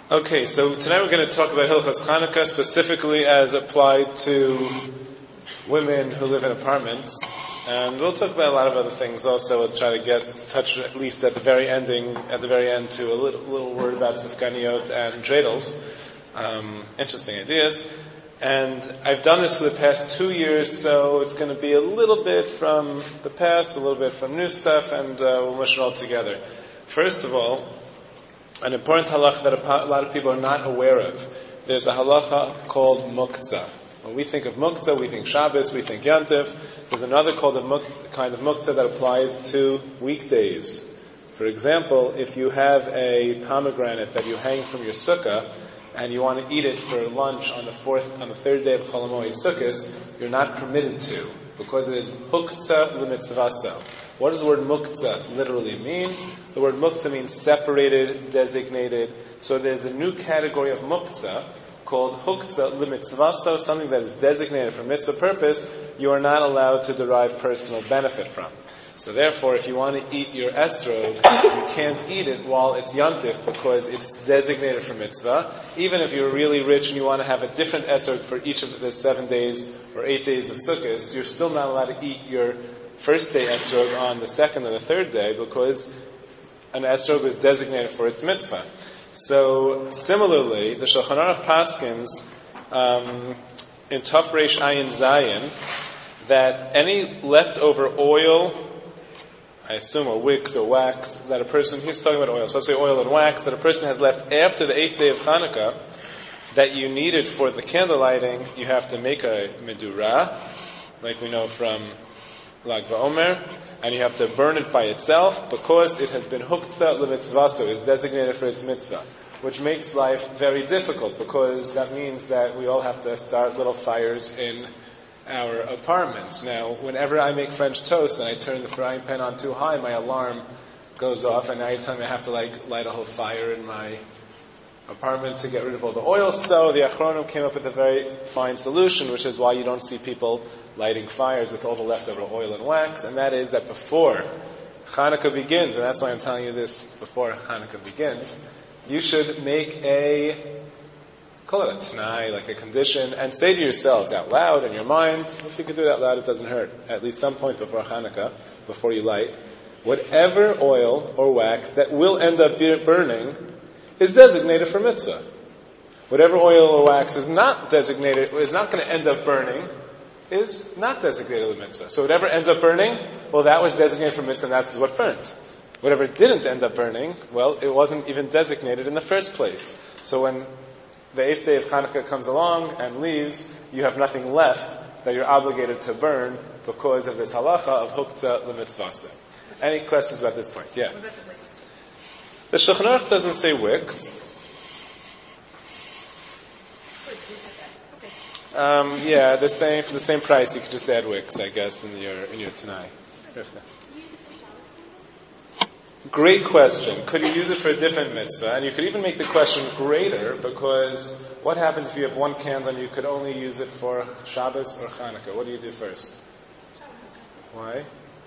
Okay, so tonight we're going to talk about Hilchas Chanukah, specifically as applied to women who live in apartments. And we'll talk about a lot of other things also. We'll try to touch at least at the very end, to a little word about Sifganiot and dreidels. Interesting ideas. And I've done this for the past 2 years, so it's going to be a little bit from the past, a little bit from new stuff, and we'll mush it all together. First of all, an important halacha that a lot of people are not aware of. There's a halacha called muktzah. When we think of muktzah, we think Shabbos, we think Yantif. There's another kind of muktzah that applies to weekdays. For example, if you have a pomegranate that you hang from your sukkah and you want to eat it for lunch on the third day of Chol Hamoed Sukkos, you're not permitted to, because it is huktzah l'mitzvaso. What does the word muktzah literally mean? The word muktzah means separated, designated. So there's a new category of muktzah called huktzah l'mitzvaso, something that is designated for mitzvah purpose, you are not allowed to derive personal benefit from. So therefore, if you want to eat your esrog, you can't eat it while it's yantif because it's designated for mitzvah. Even if you're really rich and you want to have a different esrog for each of the 7 days or 8 days of Sukkot, you're still not allowed to eat your first day esrog on the second or the third day because an esrog is designated for its mitzvah. So similarly, the Shulchan Aruch paskins in Tov Reish Ayin Zayin that any leftover oil, I assume, or wicks or wax, that a person, he's talking about oil, so let's say oil and wax, that a person has left after the 8th day of Hanukkah, that you needed for the candle lighting, you have to make a medura, like we know from Lag BaOmer, and you have to burn it by itself because it has been huktzah l'mitzvaso, is designated for its mitzvah, which makes life very difficult because that means that we all have to start little fires in our apartments. Now, whenever I make French toast and I turn the frying pan on too high, my alarm goes off, and now you tell me I have to light a whole fire in my apartment to get rid of all the oil. So the Achronim came up with a very fine solution, which is why you don't see people lighting fires with all the leftover oil and wax, and that is that before Hanukkah begins, and that's why I'm telling you this before Hanukkah begins, you should make call it a t'nai, like a condition, and say to yourselves out loud in your mind, if you can do it out loud, it doesn't hurt, at least some point before Hanukkah, before you light, whatever oil or wax that will end up burning is designated for mitzvah. Whatever oil or wax is not going to end up burning, is not designated for mitzvah. So whatever ends up burning, well, that was designated for mitzvah, and that's what burnt. Whatever didn't end up burning, well, it wasn't even designated in the first place. So when the 8th day of Hanukkah comes along and leaves, you have nothing left that you're obligated to burn because of this halacha of huktzah l'mitzvasa. Any questions about this point? Yeah. What about the wicks? The Shulchan Aruch doesn't say wicks. Yeah, for the same price, you could just add wicks, I guess, in your Tanai. Great question. Could you use it for a different mitzvah? And you could even make the question greater, because what happens if you have one candle and you could only use it for Shabbos or Chanukah? What do you do first? Why?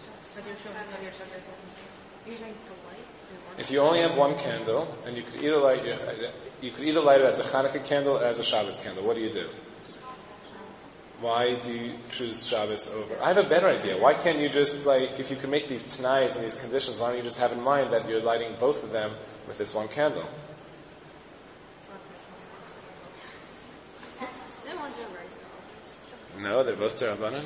If you only have one candle and you could either light it as a Chanukah candle or as a Shabbos candle, what do you do? Why do you choose Shabbos over? I have a better idea. Why can't you just, if you can make these t'nais and these conditions, why don't you just have in mind that you're lighting both of them with this one candle? No, they're both D'Rabbanan.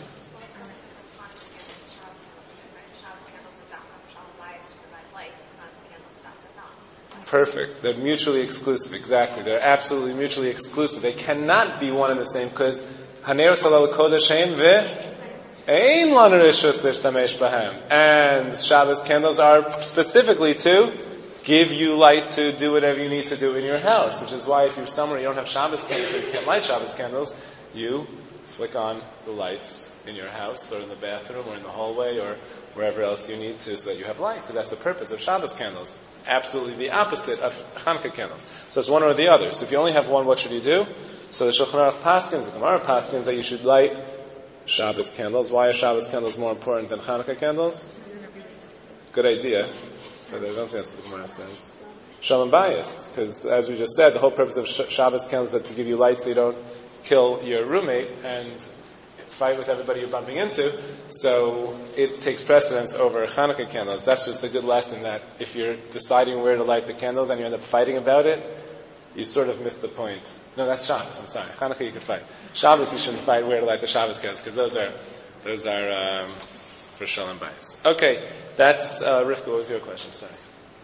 Perfect. They're mutually exclusive. Exactly. They're absolutely mutually exclusive. They cannot be one and the same because Haner Salal Kodesh Ein Ve'ein Lanu Rishus L'Shtamesh Bahem. And Shabbos candles are specifically to give you light to do whatever you need to do in your house, which is why if you're somewhere you don't have Shabbos candles, you can't light Shabbos candles, you flick on the lights in your house or in the bathroom or in the hallway or wherever else you need to so that you have light, because that's the purpose of Shabbos candles. Absolutely the opposite of Hanukkah candles. So it's one or the other. So if you only have one, what should you do? So the Shulchan Aruch paskins, the Gemara paskins, that you should light Shabbos candles. Why are Shabbos candles more important than Hanukkah candles? Good idea. But I don't think that's what the Gemara says. Shalom Bayis, because as we just said, the whole purpose of Shabbos candles is to give you light so you don't kill your roommate and fight with everybody you're bumping into. So it takes precedence over Hanukkah candles. That's just a good lesson that if you're deciding where to light the candles and you end up fighting about it, you sort of miss the point. No, that's Shabbos, I'm sorry. Hanukkah you can fight. Shabbos you shouldn't fight where to light the Shabbos candles, because those are for Shalom Bayis. Okay, that's Rivka, what was your question? Sorry.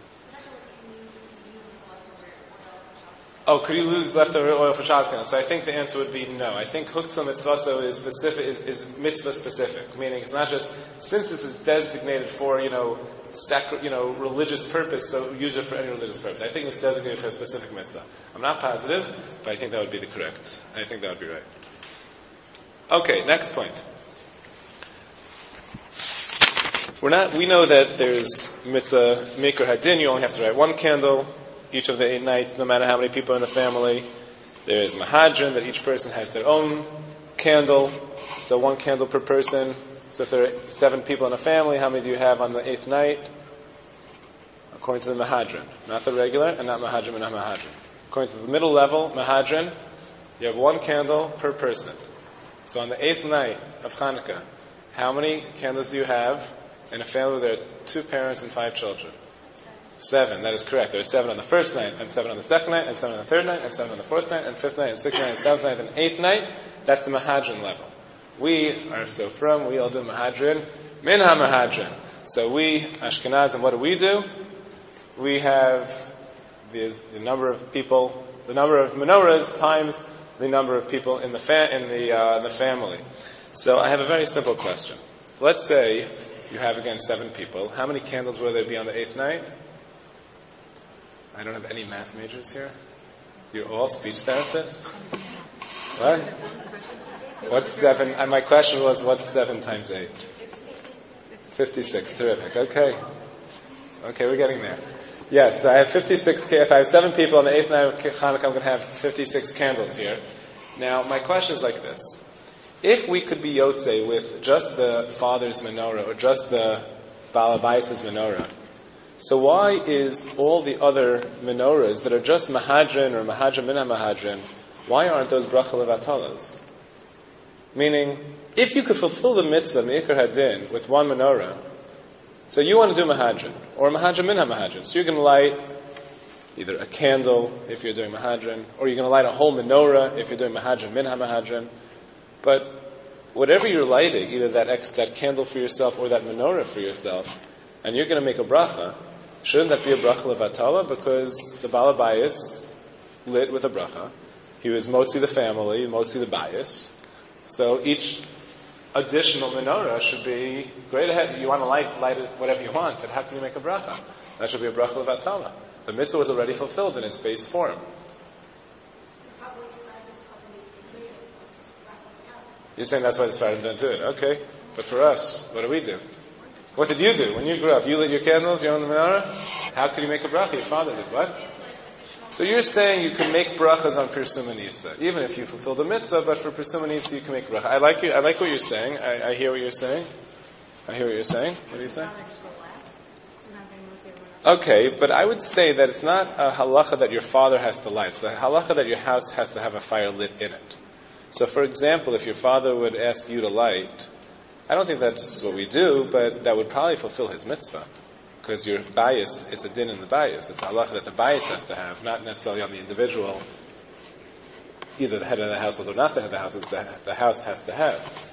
Oh, could you lose leftover oil for Shabbos candles? So I think the answer would be no. I think Huktzah Mitzvah is specific, is mitzvah specific, meaning it's not just, since this is designated for, religious purpose, so use it for any religious purpose. I think it's designated for a specific mitzvah. I'm not positive, but I think that would be I think that would be right. Okay, next point. We know that there's mitzvah Mikra Hadin, you only have to write one candle each of the 8 nights, no matter how many people are in the family. There is Mahadran, that each person has their own candle, so 1 candle per person. So if there are 7 people in a family, how many do you have on the 8th night? According to the Mahadran. Not the regular, and not Mahadran, and not Mahadran. According to the middle level, Mahadran, you have 1 candle per person. So on the 8th night of Hanukkah, how many candles do you have in a family where there are 2 parents and 5 children? 7, that is correct. There are 7 on the first night, and 7 on the second night, and 7 on the third night, and 7 on the fourth night, and 5th night, and 6th night, and 7th night, and 8th night. That's the Mahadran level. We are so from, we all do Mahadran, Min HaMahadran. So we, Ashkenazim, what do? We have the number of people, the number of menorahs times the number of people in the family. So I have a very simple question. Let's say you have again 7 people. How many candles will there be on the 8th night? I don't have any math majors here. You're all speech therapists? What? What's 7? And my question was, what's 7 times 8? 56. Terrific. Okay, we're getting there. Yes, I have 56. If I have 7 people on the 8th night of Hanukkah, I'm going to have 56 candles here. Now, my question is like this. If we could be Yotzei with just the father's menorah, or just the Baal Habayis' menorah, so why is all the other menorahs that are just Mahadran or Mahadran Min HaMahadran, why aren't those Bracha Levatalas? Meaning, if you could fulfill the mitzvah, Mikra Hadin, with 1 menorah, so you want to do Mahadran, or Mahadran Min HaMahadran, so you're going to light either a candle, if you're doing Mahadran, or you're going to light a whole menorah, if you're doing Mahadran Min HaMahadran, but whatever you're lighting, either that candle for yourself or that menorah for yourself, and you're going to make a bracha, shouldn't that be a bracha levatala? Because the Baal Habayis lit with a bracha. He was motzi the family, motzi the bayis. So each additional menorah should be great ahead. You want to light it whatever you want, but how can you make a bracha? That should be a bracha levatala. The mitzvah was already fulfilled in its base form. You're saying that's why the Sfardim don't do it. Okay. But for us, what do? What did you do when you grew up? You lit your candles, you owned the menorah? How could you make a bracha? Your father did. What? So you're saying you can make brachas on Pirsum Nisa, even if you fulfill the mitzvah, but for Pirsum Nisa you can make a bracha. I like what you're saying. I hear what you're saying. What are you saying? Okay, but I would say that it's not a halacha that your father has to light. It's the halacha that your house has to have a fire lit in it. So for example, if your father would ask you to light, I don't think that's what we do, but that would probably fulfill his mitzvah. Because your bias, it's a din in the bias. It's a halacha that the bias has to have, not necessarily on the individual, either the head of the household or not the head of the house, it's the house has to have.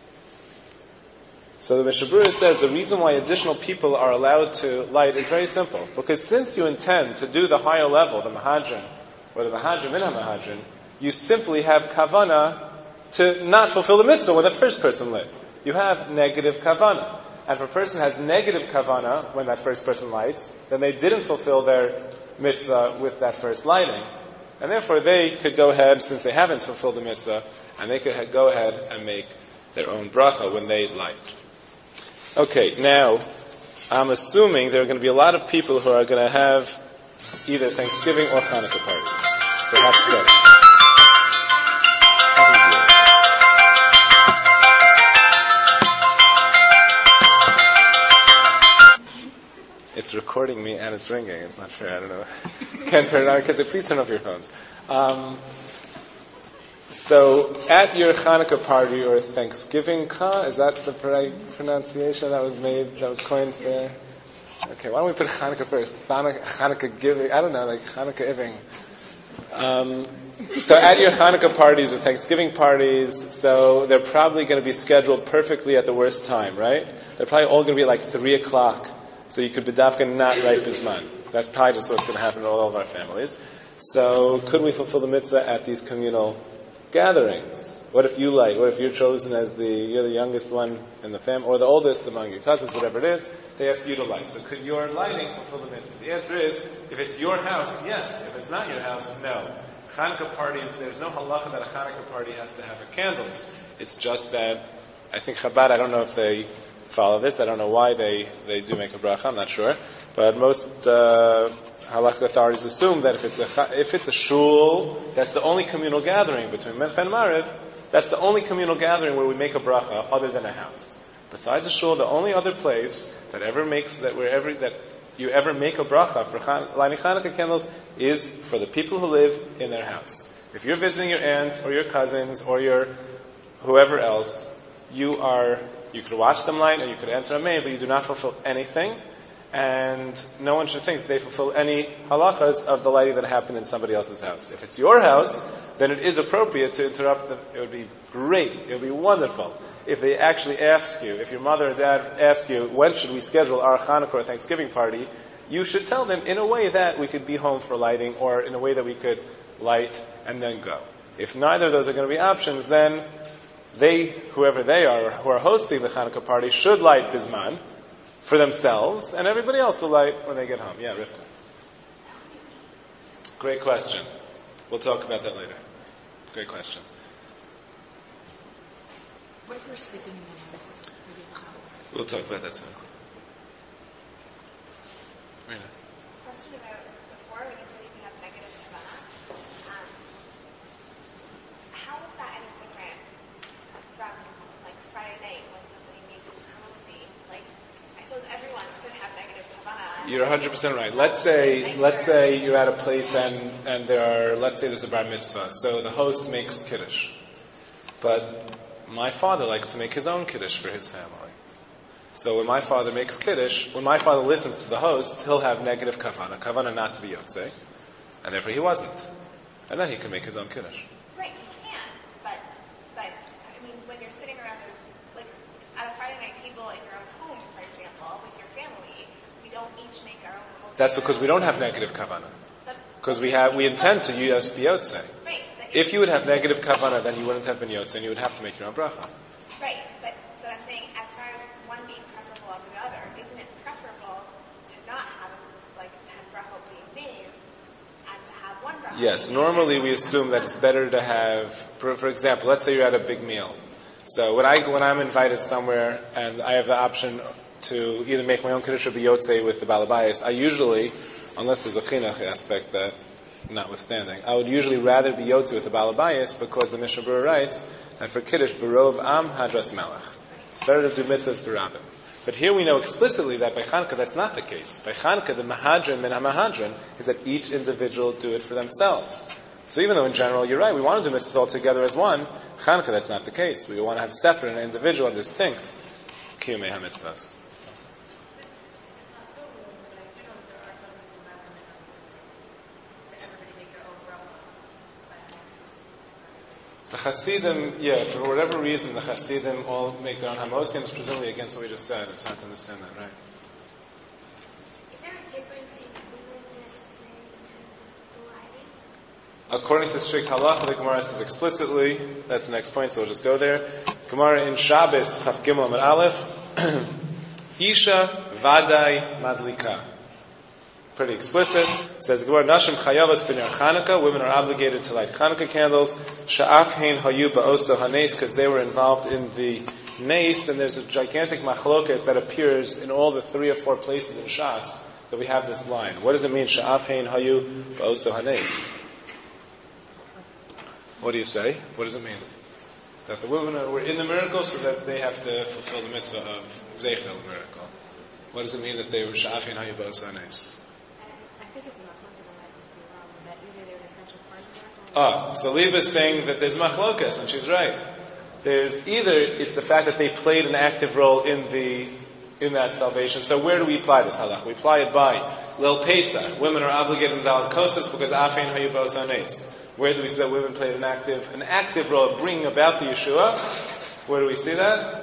So the Mishnah Berurah says the reason why additional people are allowed to light is very simple. Because since you intend to do the higher level, the Mahadran, or the Mahadran Min HaMahadran, you simply have kavana to not fulfill the mitzvah when the first person lit. You have negative kavana. And if a person has negative kavana when that first person lights, then they didn't fulfill their mitzvah with that first lighting. And therefore they could go ahead, since they haven't fulfilled the mitzvah, and they could go ahead and make their own bracha when they light. Okay, now, I'm assuming there are going to be a lot of people who are going to have either Thanksgiving or Hanukkah parties. Perhaps both. It's recording me and it's ringing. It's not fair. I don't know. Can't turn it on. Please turn off your phones. So, at your Hanukkah party or Thanksgiving is that the right pronunciation that was coined there? Okay, why don't we put Hanukkah first? Hanukkah giving, I don't know, like Hanukkah iving. So at your Hanukkah parties or Thanksgiving parties, so they're probably going to be scheduled perfectly at the worst time, right? They're probably all going to be like 3 o'clock, so you could bedavka not write bisman. That's probably just what's going to happen in all of our families. So could we fulfill the mitzvah at these communal gatherings? What if you light? What if you're chosen as you're the youngest one in the family, or the oldest among your cousins, whatever it is, they ask you to light. So could your lighting fulfill the mitzvah? The answer is, if it's your house, yes. If it's not your house, no. Hanukkah parties, there's no halacha that a Hanukkah party has to have candles. It's just that, I think Chabad, I don't know if they follow this, I don't know why they do make a bracha, I'm not sure. But most halakha authorities assume that if it's a shul, that's the only communal gathering between Mincha and Mariv, that's the only communal gathering where we make a bracha other than a house. Besides a shul, the only other place that you ever make a bracha for lighting Hanukkah candles is for the people who live in their house. If you're visiting your aunt or your cousins or your whoever else, you could watch them light and you could answer amen, but you do not fulfill anything. And no one should think that they fulfill any halachas of the lighting that happened in somebody else's house. If it's your house, then it is appropriate to interrupt them. It would be great. It would be wonderful if they actually ask you, if your mother or dad ask you, when should we schedule our Hanukkah or Thanksgiving party, you should tell them in a way that we could be home for lighting, or in a way that we could light and then go. If neither of those are going to be options, then whoever they are, who are hosting the Hanukkah party, should light bisman for themselves, and everybody else will light when they get home. Yeah, Rivka. Great question. We'll talk about that later. Great question. What if we're sleeping in the house? We'll talk about that soon. Rena. Question about before when you said you can have negative kavana. How is that any different from like Friday night when somebody makes hamotzi? Like, I suppose everyone could have negative kavana. You're 100% right. Let's say you're at a place and let's say there's a bar mitzvah. So the host makes kiddush. But my father likes to make his own kiddush for his family. So when my father makes kiddush, when my father listens to the host, he'll have negative kavana not to be yotzei, and therefore he wasn't. And then he can make his own kiddush. Right, you can, but I mean, when you're sitting around at a Friday night table in your own home, for example, with your family, we don't each make our own. That's because we don't have negative kavana. Because we intend to use be yotzei. Right. If you would have negative kavana, then you wouldn't have been yotzei, and you would have to make your own bracha. Right, but I'm saying, as far as one being preferable over the other, isn't it preferable to not have 10 bracha being made and to have one bracha? Yes, normally we assume that it's better to have, for example, let's say you're at a big meal. So when I'm invited somewhere and I have the option to either make my own kiddush or be yotzei with the balabayas, I usually, unless there's a chinuch aspect that notwithstanding, I would usually rather be yotzei with the balabayas because the Mishnah Berurah writes that for kiddush, berov am hadras melech. It's better to do mitzvahs berabim. But here we know explicitly that by Chanukah that's not the case. By Chanukah, the mahadran min ha-mahadran is that each individual do it for themselves. So even though in general you're right, we want to do mitzvahs all together as one, Chanukah that's not the case. We want to have separate and individual and distinct kiyumei ha-mitzvahs. The Hasidim, for whatever reason, the Hasidim all make their own hamotzims, presumably against what we just said. It's hard to understand that, right? Is there a difference in luminous in terms of the lighting? According to strict halacha, the Gemara says explicitly, that's the next point, so we'll just go there. Gemara in Shabbos, Chaf Gimel Amud Aleph, Isha Vadai Madlika. Pretty explicit. It says, Nashim chayavas b'ner Chanukah. Women are obligated to light Chanukah candles. Sha'af hein hayu ba'oso hanes, because they were involved in the nes, and there's a gigantic machlokas that appears in all the 3 or 4 places in Shas that we have this line. What does it mean, Sha'af hein hayu ba'oso hanes? What do you say? What does it mean? That the women were in the miracle so that they have to fulfill the mitzvah of Zeichel, the miracle. What does it mean that they were sha'afin hayibos anes? I think it's machlokas, I might be wrong, that either they're an essential part of that. So Liba is saying that there's machlokas, and she's right. There's either it's the fact that they played an active role in that salvation. So where do we apply this halach? We apply it by Lil Pesa. Women are obligated in Dalet Kosas because afein hayibos anes. Where do we see that women played an active role of bringing about the Yeshua? Where do we see that?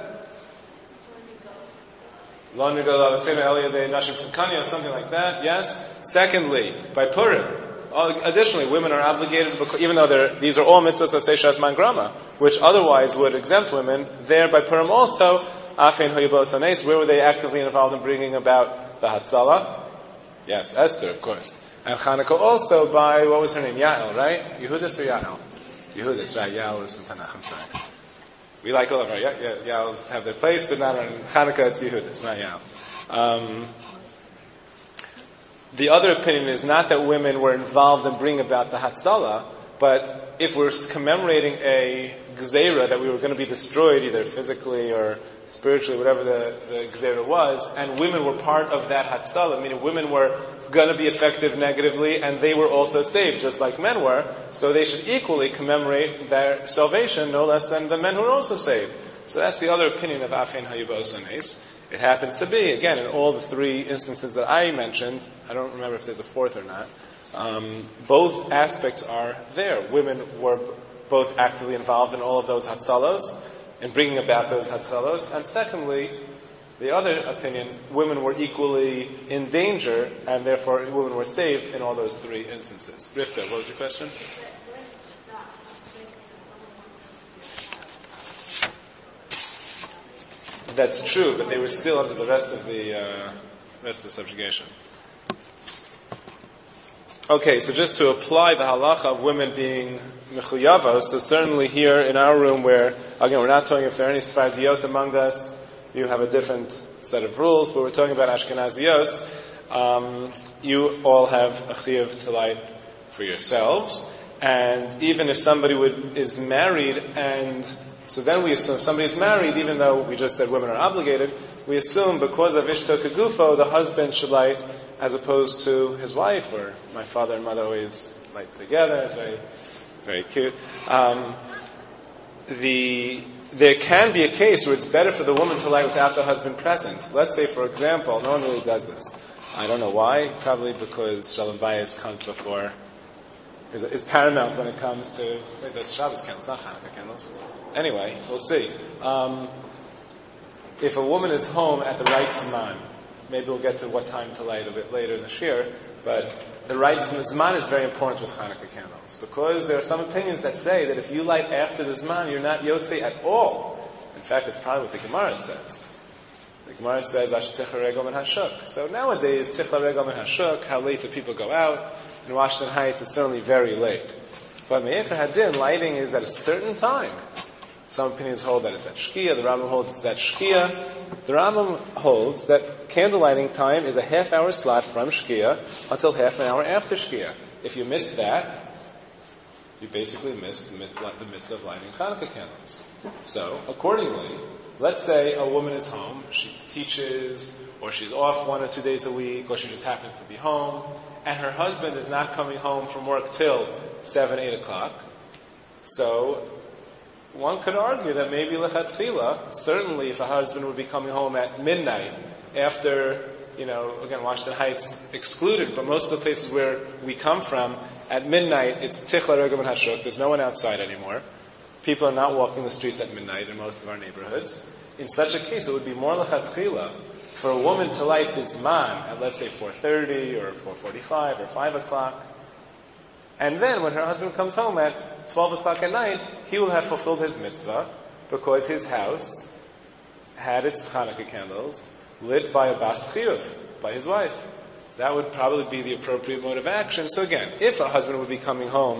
Something like that, yes. Secondly, by Purim. Additionally, women are obligated, even though these are all mitzvahs aseh shas grama, which otherwise would exempt women, there by Purim also, afein hayibos anes, where were they actively involved in bringing about the Hatzalah? Yes, Esther, of course. And Chanukah also by, what was her name? Yael, right? Yehudis or Yael? Yehudis, right. Yael is from Tanakh, I'm sorry. We like all of our Yaels have their place, but not on Chanukah, it's Yehudis, not Yael. The other opinion is not that women were involved in bringing about the Hatzalah, but if we're commemorating a Gzeira that we were going to be destroyed either physically or spiritually, whatever the Gzeira was, and women were part of that Hatzalah, meaning women were going to be affected negatively, and they were also saved, just like men were, so they should equally commemorate their salvation, no less than the men who were also saved. So that's the other opinion of afein hayibos anes. It happens to be, again, in all the three instances that I mentioned, I don't remember if there's a fourth or not, both aspects are there. Women were both actively involved in all of those hatzalos, in bringing about those hatzalos, and secondly, the other opinion, women were equally in danger, and therefore women were saved in all those three instances. Rivka, what was your question? That's true, but they were still under the rest of the subjugation. Okay, so just to apply the halacha of women being mechuyavos, so certainly here in our room where, again, we're not talking if there are any Sfardiot among us, you have a different set of rules, but we're talking about Ashkenazios. You all have a chiyuv to light for yourselves, and even if somebody is married, and so then we assume if somebody's married, even though we just said women are obligated, we assume because of Ishto Kagufo, the husband should light as opposed to his wife, or my father and mother always light together. It's very, very cute. There can be a case where it's better for the woman to light without the husband present. Let's say, for example, no one really does this. I don't know why. Probably because Shalom Bayis comes before, is paramount when it comes to, wait, that's Shabbos candles, not Hanukkah candles. Anyway, we'll see. If a woman is home at the right zman, maybe we'll get to what time to light a bit later in the shir, but the right zman is very important with Hanukkah candles, because there are some opinions that say that if you light after the zman, you're not yotze at all. In fact, it's probably what the Gemara says. The Gemara says, Ash tichla regel min hashuk. So nowadays, tichla regel min hashuk, how late do people go out? In Washington Heights, it's certainly very late. But Me'echer Hadin, lighting is at a certain time. Some opinions hold that it's at Shkia. The Rambam holds it's at Shkia. The Rambam holds that candle lighting time is a half-hour slot from Shkia until half an hour after Shkia. If you missed that, you basically missed the mitzvah of lighting Hanukkah candles. So, accordingly, let's say a woman is home, she teaches, or she's off 1 or 2 days a week, or she just happens to be home, and her husband is not coming home from work till 7, 8 o'clock. So, one could argue that maybe lechatchila, certainly if a husband would be coming home at midnight after, again, Washington Heights excluded, but most of the places where we come from, at midnight, it's tichla regel min hashuk, there's no one outside anymore. People are not walking the streets at midnight in most of our neighborhoods. In such a case, it would be more lechatchila for a woman to light bisman at, let's say, 4:30 or 4:45 or 5 o'clock. And then when her husband comes home at 12 o'clock at night, he will have fulfilled his mitzvah because his house had its Hanukkah candles lit by a bas chiyuv, by his wife. That would probably be the appropriate mode of action. So again, if a husband would be coming home,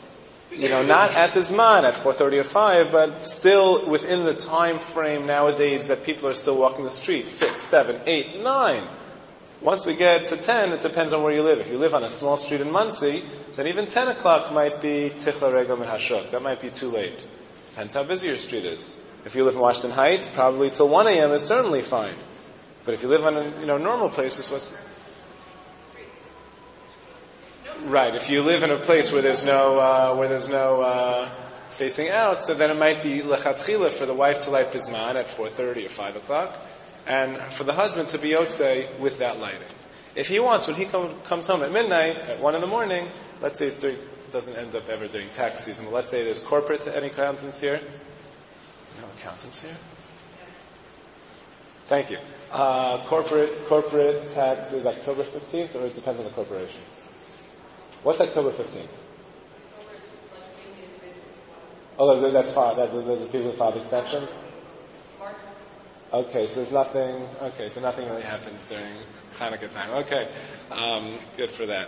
not at the Zman, at 4:30 or 5, but still within the time frame nowadays that people are still walking the streets, 6, 7, 8, 9. Once we get to 10, it depends on where you live. If you live on a small street in Monsey, then even 10 o'clock might be tichla regel min hashuk. That might be too late. Depends how busy your street is. If you live in Washington Heights, probably till 1 a.m. is certainly fine. But if you live on normal places, right? If you live in a place where there's no facing out, so then it might be lechatchila for the wife to light bisman at 4:30 or 5 o'clock, and for the husband to be yotzei with that lighting. If he wants, when he comes home at midnight, at 1 in the morning, let's say it doesn't end up ever during tax season, but let's say there's corporate, any accountants here? No accountants here? Thank you. Corporate tax is October 15th, or it depends on the corporation? What's October 15th? Oh, that's fine. Those are people who filed extensions? Okay, so nothing really happens during Hanukkah time. Okay, good for that.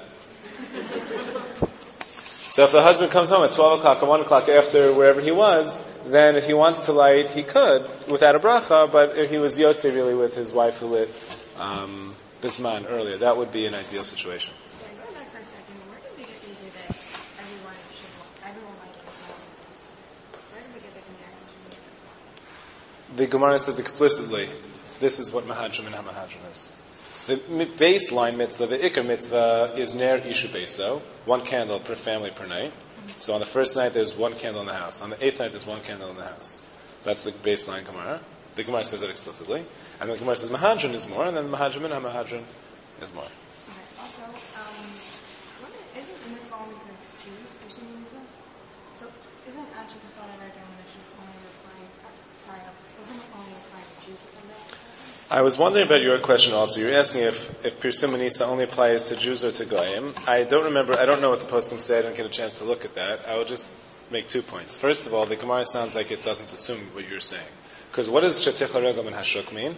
So if the husband comes home at 12 o'clock or 1 o'clock after wherever he was, then if he wants to light, he could without a bracha, but if he was yotze really with his wife who lit bisman earlier, that would be an ideal situation. Sorry, go back for a second. Where did we get the idea that everyone likes bisman? Where did we get that from there? The Gemara says explicitly, this is what Mahadrim and HaMahadrim is. The baseline mitzvah, the Iker mitzvah, is Ner Ishu Beso, 1 candle per family per night. So on the first night there's 1 candle in the house. On the 8th night there's 1 candle in the house. That's the baseline Gemara. The Gemara says that explicitly. And the Gemara says Mahadrim is more, and then Mahadrim and HaMahadrim is more. Okay. Also, isn't the mitzvah only for Jews, for Sunnism? So isn't actually the thought right there when it should only apply? Wasn't it only apply to Jews from that? I was wondering about your question also. You're asking if Pirsim Nisa only applies to Jews or to Goyim. I don't know what the poskim said. I didn't get a chance to look at that. I will just make 2 points. First of all, the Gemara sounds like it doesn't assume what you're saying. Because what does Shetich HaRegel and Hashuk mean?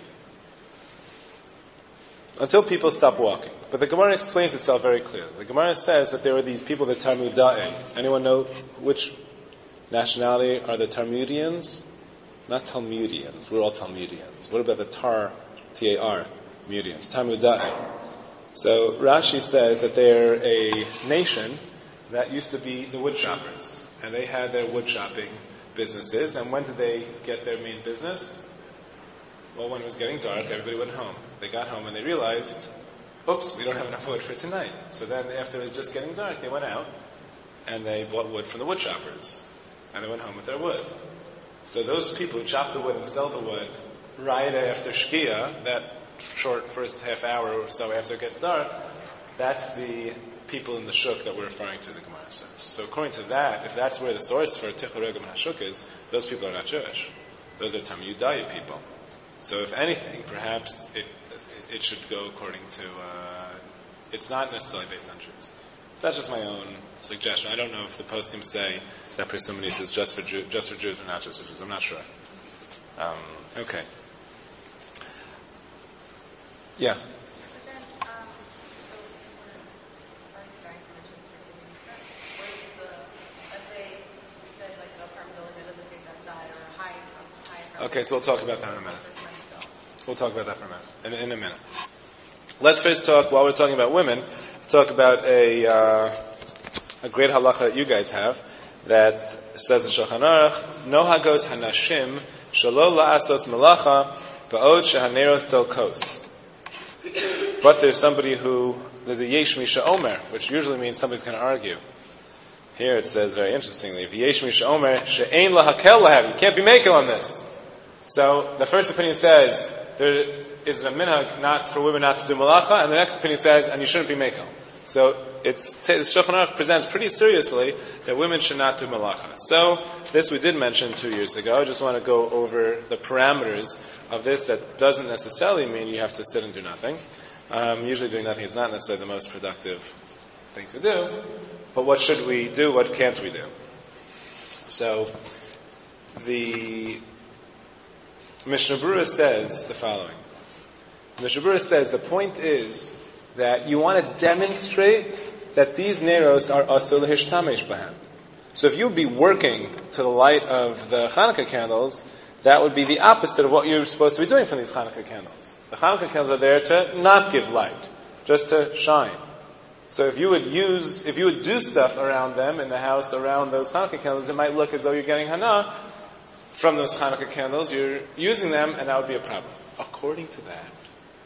Until people stop walking. But the Gemara explains itself very clearly. The Gemara says that there were these people, the Talmudai. Anyone know which nationality are the Talmudians? Not Talmudians. We're all Talmudians. What about the T-A-R, Mudians? Talmudai. So Rashi says that they're a nation that used to be the wood shoppers. And they had their wood shopping businesses. And when did they get their main business? Well, when it was getting dark, everybody went home. They got home and they realized, oops, we don't have enough wood for tonight. So then after it was just getting dark, they went out and they bought wood from the wood shoppers. And they went home with their wood. So those people who chop the wood and sell the wood right after Shkia, that short first half hour or so after it gets dark, that's the people in the shuk that we're referring to, the Gemara says. So according to that, if that's where the source for Tichel Regel and Hashuk is, those people are not Jewish. Those are Talmudai people. So if anything, perhaps it should go according to, it's not necessarily based on Jews. That's just my own suggestion. I don't know if the poskim say that Pirsumanis is just for Jews or not just for Jews. I'm not sure. Okay. Yeah. But then, so we're already starting to mention Pirsumanis. What is let's say we said like the apartment building that doesn't face outside or a high apartment. Okay, so we'll talk about that in a minute. We'll talk about that for a minute. In a minute. Let's first talk, while we're talking about women, talk about a great halacha that you guys have that says in Shulchan Aruch, Nohagos hanashim shelo la'asos melacha ba'od shehaneros delkos. But there's a yesh misha omer, which usually means somebody's going to argue. Here it says very interestingly, yesh misha omer she'ein lahakel lahav. You can't be makel on this. So the first opinion says there is a minhag not for women not to do malacha, and the next opinion says, and you shouldn't be mekel. So the Shulchan Aruch presents pretty seriously that women should not do malacha. So this we did mention 2 years ago. I just want to go over the parameters of this. That doesn't necessarily mean you have to sit and do nothing. Usually doing nothing is not necessarily the most productive thing to do. But what should we do? What can't we do? So the Mishnah Berurah says the following. Mishnah Berurah says the point is that you want to demonstrate that these neros are asur l'hishtamesh b'hem. So if you would be working to the light of the Hanukkah candles, that would be the opposite of what you're supposed to be doing from these Hanukkah candles. The Hanukkah candles are there to not give light, just to shine. So if you would do stuff around them in the house, around those Hanukkah candles, it might look as though you're getting hana from those Hanukkah candles. You're using them, and that would be a problem. According to that,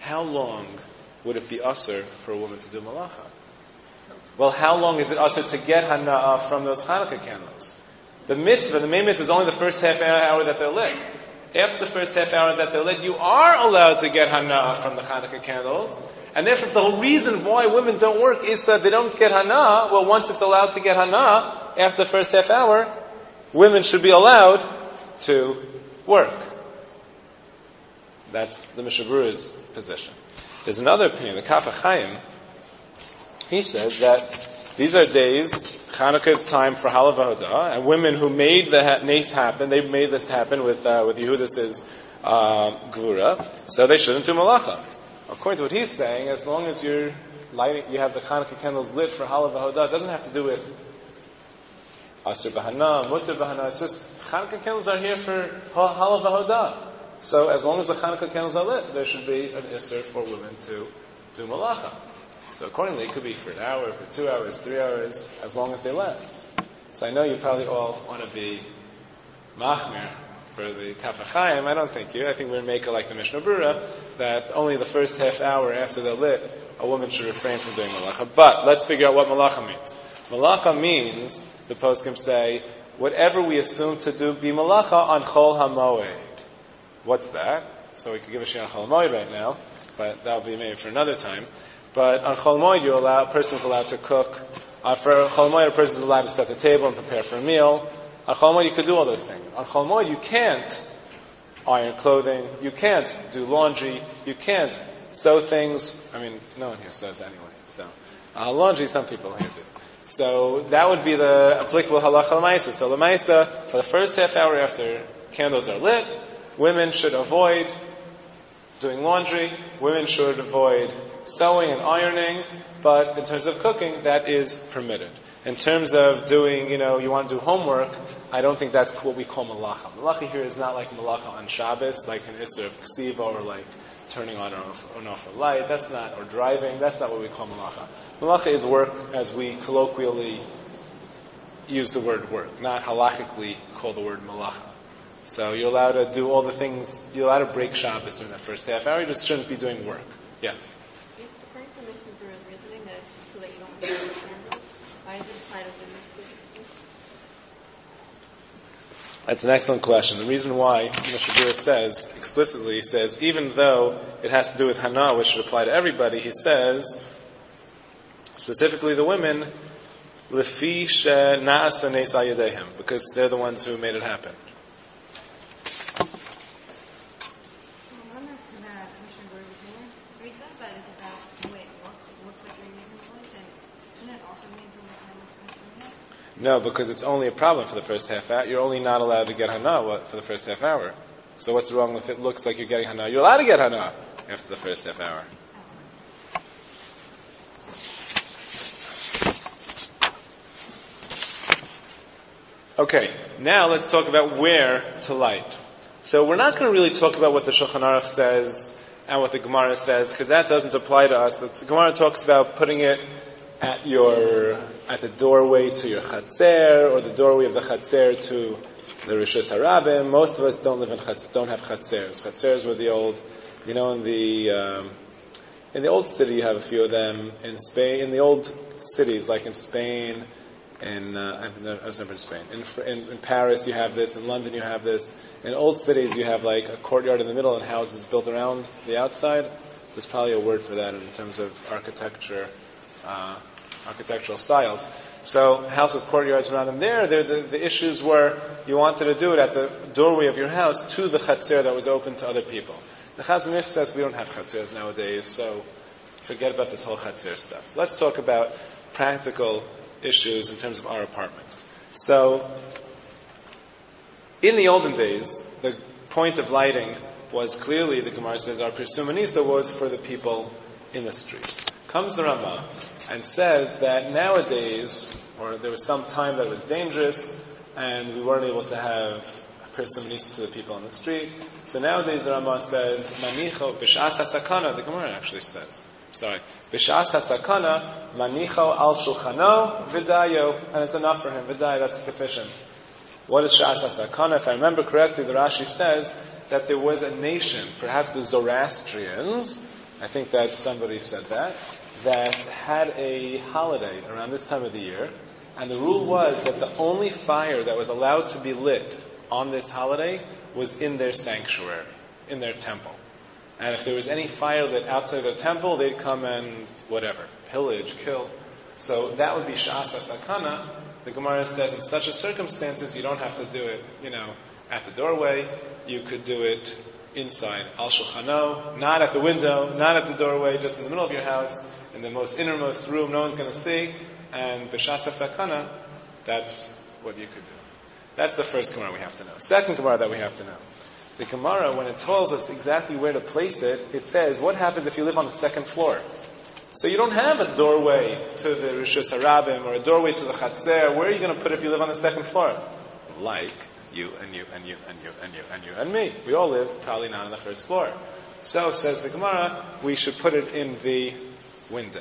how long would it be usher for a woman to do malacha? Well, how long is it usher to get hana'ah from those Hanukkah candles? The main mitzvah is only the first half hour that they're lit. After the first half hour that they're lit, you are allowed to get hana'ah from the Hanukkah candles. And therefore, the whole reason why women don't work is that they don't get hana'ah. Well, once it's allowed to get hana'ah, after the first half hour, women should be allowed to work. That's the Mishnah Berurah's position. There's another opinion, the Kaf HaChaim. He says that these are days, Chanukah is time for Halav Hodah, and women who made the nace happen, they made this happen with Yehudis' Gvura, so they shouldn't do malacha. According to what he's saying, as long as you're lighting, you have the Chanukah candles lit for Halav Hodah, it doesn't have to do with Asur B'Hana, Mutter B'Hana, it's just Chanukah candles are here for Halav Hodah. So as long as the Chanukah candles are lit, there should be an Isser for women to do malacha. So accordingly, it could be for an hour, for 2 hours, 3 hours, as long as they last. So I know you probably all want to be machmir for the Kaf HaChaim. I don't think you. I think we're going to make it like the Mishnah Berurah, that only the first half hour after they're lit, a woman should refrain from doing malacha. But let's figure out what malacha means. Malacha means, the poskim say, whatever we assume to do be malacha on Chol HaMoed. What's that? So we could give a shir on Chol HaMoed right now, but that'll be maybe for another time. But on Chol Moed, a person is allowed to cook. For Chol Moed, a person is allowed to set the table and prepare for a meal. On Chol Moed, you could do all those things. On Chol Moed, you can't iron clothing. You can't do laundry. You can't sew things. I mean, no one here sews anyway. So laundry, some people here do. So that would be the applicable halacha l'maisa. So l'maisa, for the first half hour after candles are lit, women should avoid doing laundry. Women should avoid sewing and ironing, but in terms of cooking, that is permitted. In terms of doing, you want to do homework, I don't think that's what we call malacha. Malacha here is not like malacha on Shabbos, like an Isser of Ksiva, or like turning on or off a light. That's not, or driving, that's not what we call malacha. Malacha is work as we colloquially use the word work, not halachically call the word malacha. So you're allowed to do all the things, you're allowed to break Shabbos during that first half hour, you just shouldn't be doing work. Yeah? That's an excellent question. The reason why Mishnah Berurah explicitly says, even though it has to do with Hana, which should apply to everybody, he says, specifically the women, Lefi she'na'asa neis al yadehem, because they're the ones who made it happen. No, because it's only a problem for the first half hour. You're only not allowed to get hana for the first half hour. So what's wrong if it looks like you're getting hana? You're allowed to get hana after the first half hour. Okay, now let's talk about where to light. So we're not going to really talk about what the Shulchan Aruch says and what the Gemara says, because that doesn't apply to us. The Gemara talks about putting it at the doorway to your chatzer, or the doorway of the chatzer to the Rishus Harabim. Most of us don't have chatzers. Chatzers were the old, in the old city you have a few of them. In Spain, in the old cities, like in Spain, I was never in Spain. In Paris you have this, in London you have this. In old cities you have like a courtyard in the middle and houses built around the outside. There's probably a word for that in terms of architectural styles. So, house with courtyards around them. The issues were you wanted to do it at the doorway of your house to the chatzer that was open to other people. The Chazon Ish says we don't have chatzers nowadays, so forget about this whole chatzer stuff. Let's talk about practical issues in terms of our apartments. So, in the olden days, the point of lighting was clearly, the Gemara says, our Pirsum Anisa was for the people in the street. Comes the Rama and says that nowadays, or there was some time that it was dangerous, and we weren't able to have Pirsum Anisa to the people on the street. So nowadays the Rama says, Manicho b'shas hasakana, the Gemara actually says, b'shas hasakana, manicho al shulchano v'dayo, and it's enough for him, v'dayo, that's sufficient. What is shas hasakana? If I remember correctly, the Rashi says that there was a nation, perhaps the Zoroastrians, I think that somebody said that had a holiday around this time of the year, and the rule was that the only fire that was allowed to be lit on this holiday was in their sanctuary, in their temple. And if there was any fire lit outside their temple, they'd come and whatever, pillage, kill. So that would be Sha'as HaSakana. The Gemara says in such a circumstances, you don't have to do it, at the doorway. You could do it inside Al Shulchano, not at the window, not at the doorway, just in the middle of your house, in the most innermost room, no one's going to see. And B'Shas HaSakana, that's what you could do. That's the first Gemara we have to know. Second Gemara that we have to know. The Gemara, when it tells us exactly where to place it, it says, what happens if you live on the second floor? So you don't have a doorway to the Rishus Harabim or a doorway to the Chatzer. Where are you going to put it if you live on the second floor? Like you and you and you and you and you and you and me. We all live probably not on the first floor. So, says the Gemara, we should put it in the window.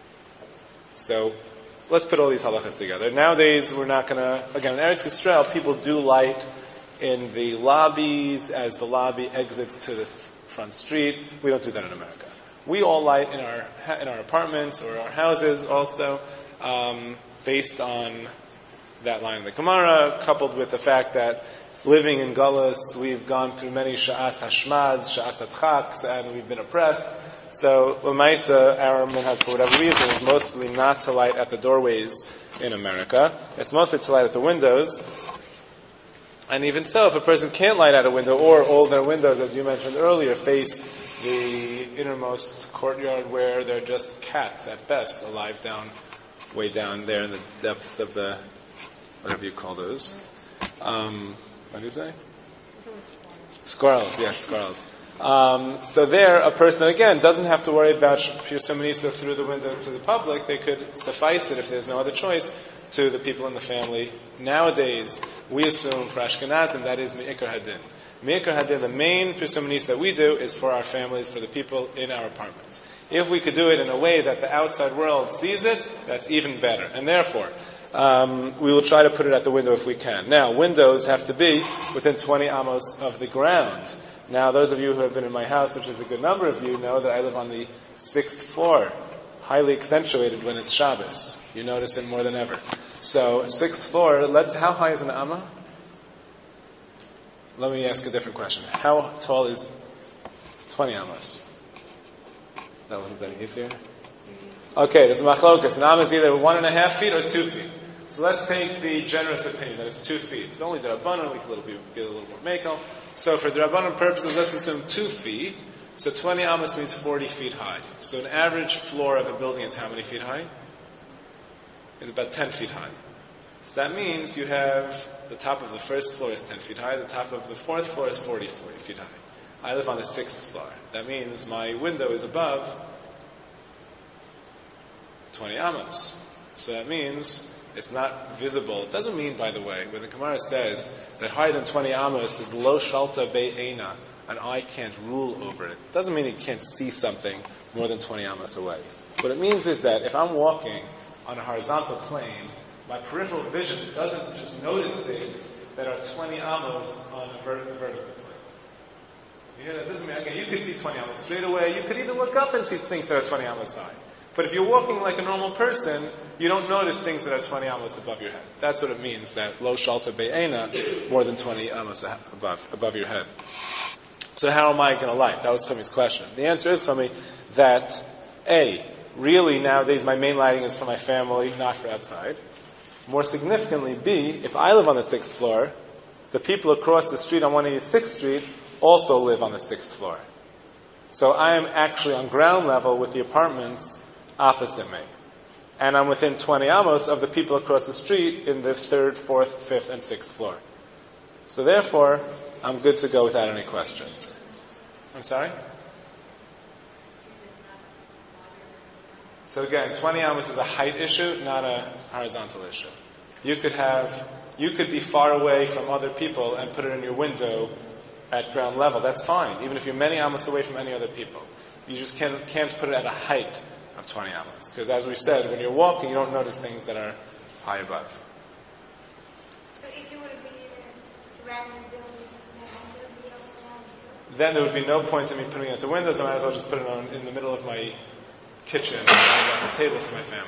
So, let's put all these halachas together. Nowadays, we're not going to, again, in Eretz Yisrael, people do light in the lobbies as the lobby exits to the front street. We don't do that in America. We all light in our apartments or our houses also, based on that line of the Gemara, coupled with the fact that living in Galus, we've gone through many Sha'as Hashmaz, Sha'as Adchak, and we've been oppressed. So, L'maisa, our minhag, for whatever reason, is mostly not to light at the doorways in America. It's mostly to light at the windows. And even so, if a person can't light at a window, or all their windows, as you mentioned earlier, face the innermost courtyard where they're just cats at best, alive way down there in the depths of the, whatever you call those. What do you say? Squirrels, yes, squirrels. So there, a person, again, doesn't have to worry about Pirsumanisa through the window to the public. They could suffice it, if there's no other choice, to the people in the family. Nowadays, we assume for Ashkenazim, that is Me'ikar Hadin. Me'ikar Hadin, the main Pirsumanisa that we do is for our families, for the people in our apartments. If we could do it in a way that the outside world sees it, that's even better. And therefore, we will try to put it at the window if we can. Now, windows have to be within 20 amos of the ground. Now, those of you who have been in my house, which is a good number of you, know that I live on the 6th floor, highly accentuated when it's Shabbos. You notice it more than ever. So, 6th floor, how high is an amma? Let me ask a different question. How tall is 20 amos? That wasn't any easier? Okay, there's a machlokas. An amma is either 1.5 feet or 2 feet. So let's take the generous opinion that it's 2 feet. It's only D'Rabbanan, we can get a little more makel. So for D'Rabbanan purposes, let's assume 2 feet. So 20 amos means 40 feet high. So an average floor of a building is how many feet high? It's about 10 feet high. So that means you have the top of the first floor is 10 feet high, the top of the 4th floor is 40 feet high. I live on the 6th floor. That means my window is above 20 amos. So that means it's not visible. It doesn't mean, by the way, when the Gemara says that higher than 20 amos is lo shalta be'ena, an eye can't rule over it. It doesn't mean you can't see something more than 20 amos away. What it means is that if I'm walking on a horizontal plane, my peripheral vision doesn't just notice things that are 20 amos on a vertical plane. You hear that? Doesn't mean, okay, you could see 20 amos straight away. You could even look up and see things that are 20 amos high. But if you're walking like a normal person, you don't notice things that are 20 amos above your head. That's what it means, that lo shalta be'ena, more than 20 amos above your head. So how am I going to light? That was Chumi's question. The answer is, Chumi, that A, really nowadays my main lighting is for my family, not for outside. More significantly, B, if I live on the 6th floor, the people across the street on 186th Street also live on the 6th floor. So I am actually on ground level with the apartments opposite me. And I'm within 20 amos of the people across the street in the 3rd, 4th, 5th, and 6th floor. So therefore, I'm good to go without any questions. I'm sorry? So again, 20 amos is a height issue, not a horizontal issue. You could be far away from other people and put it in your window at ground level. That's fine, even if you're many amos away from any other people. You just can't put it at a height of 20 amos. Because as we said, when you're walking, you don't notice things that are high above. So if you were to be in a random building, nobody else around then there would be no point in me putting it at the windows. I might as well just put it on in the middle of my kitchen and at the table for my family.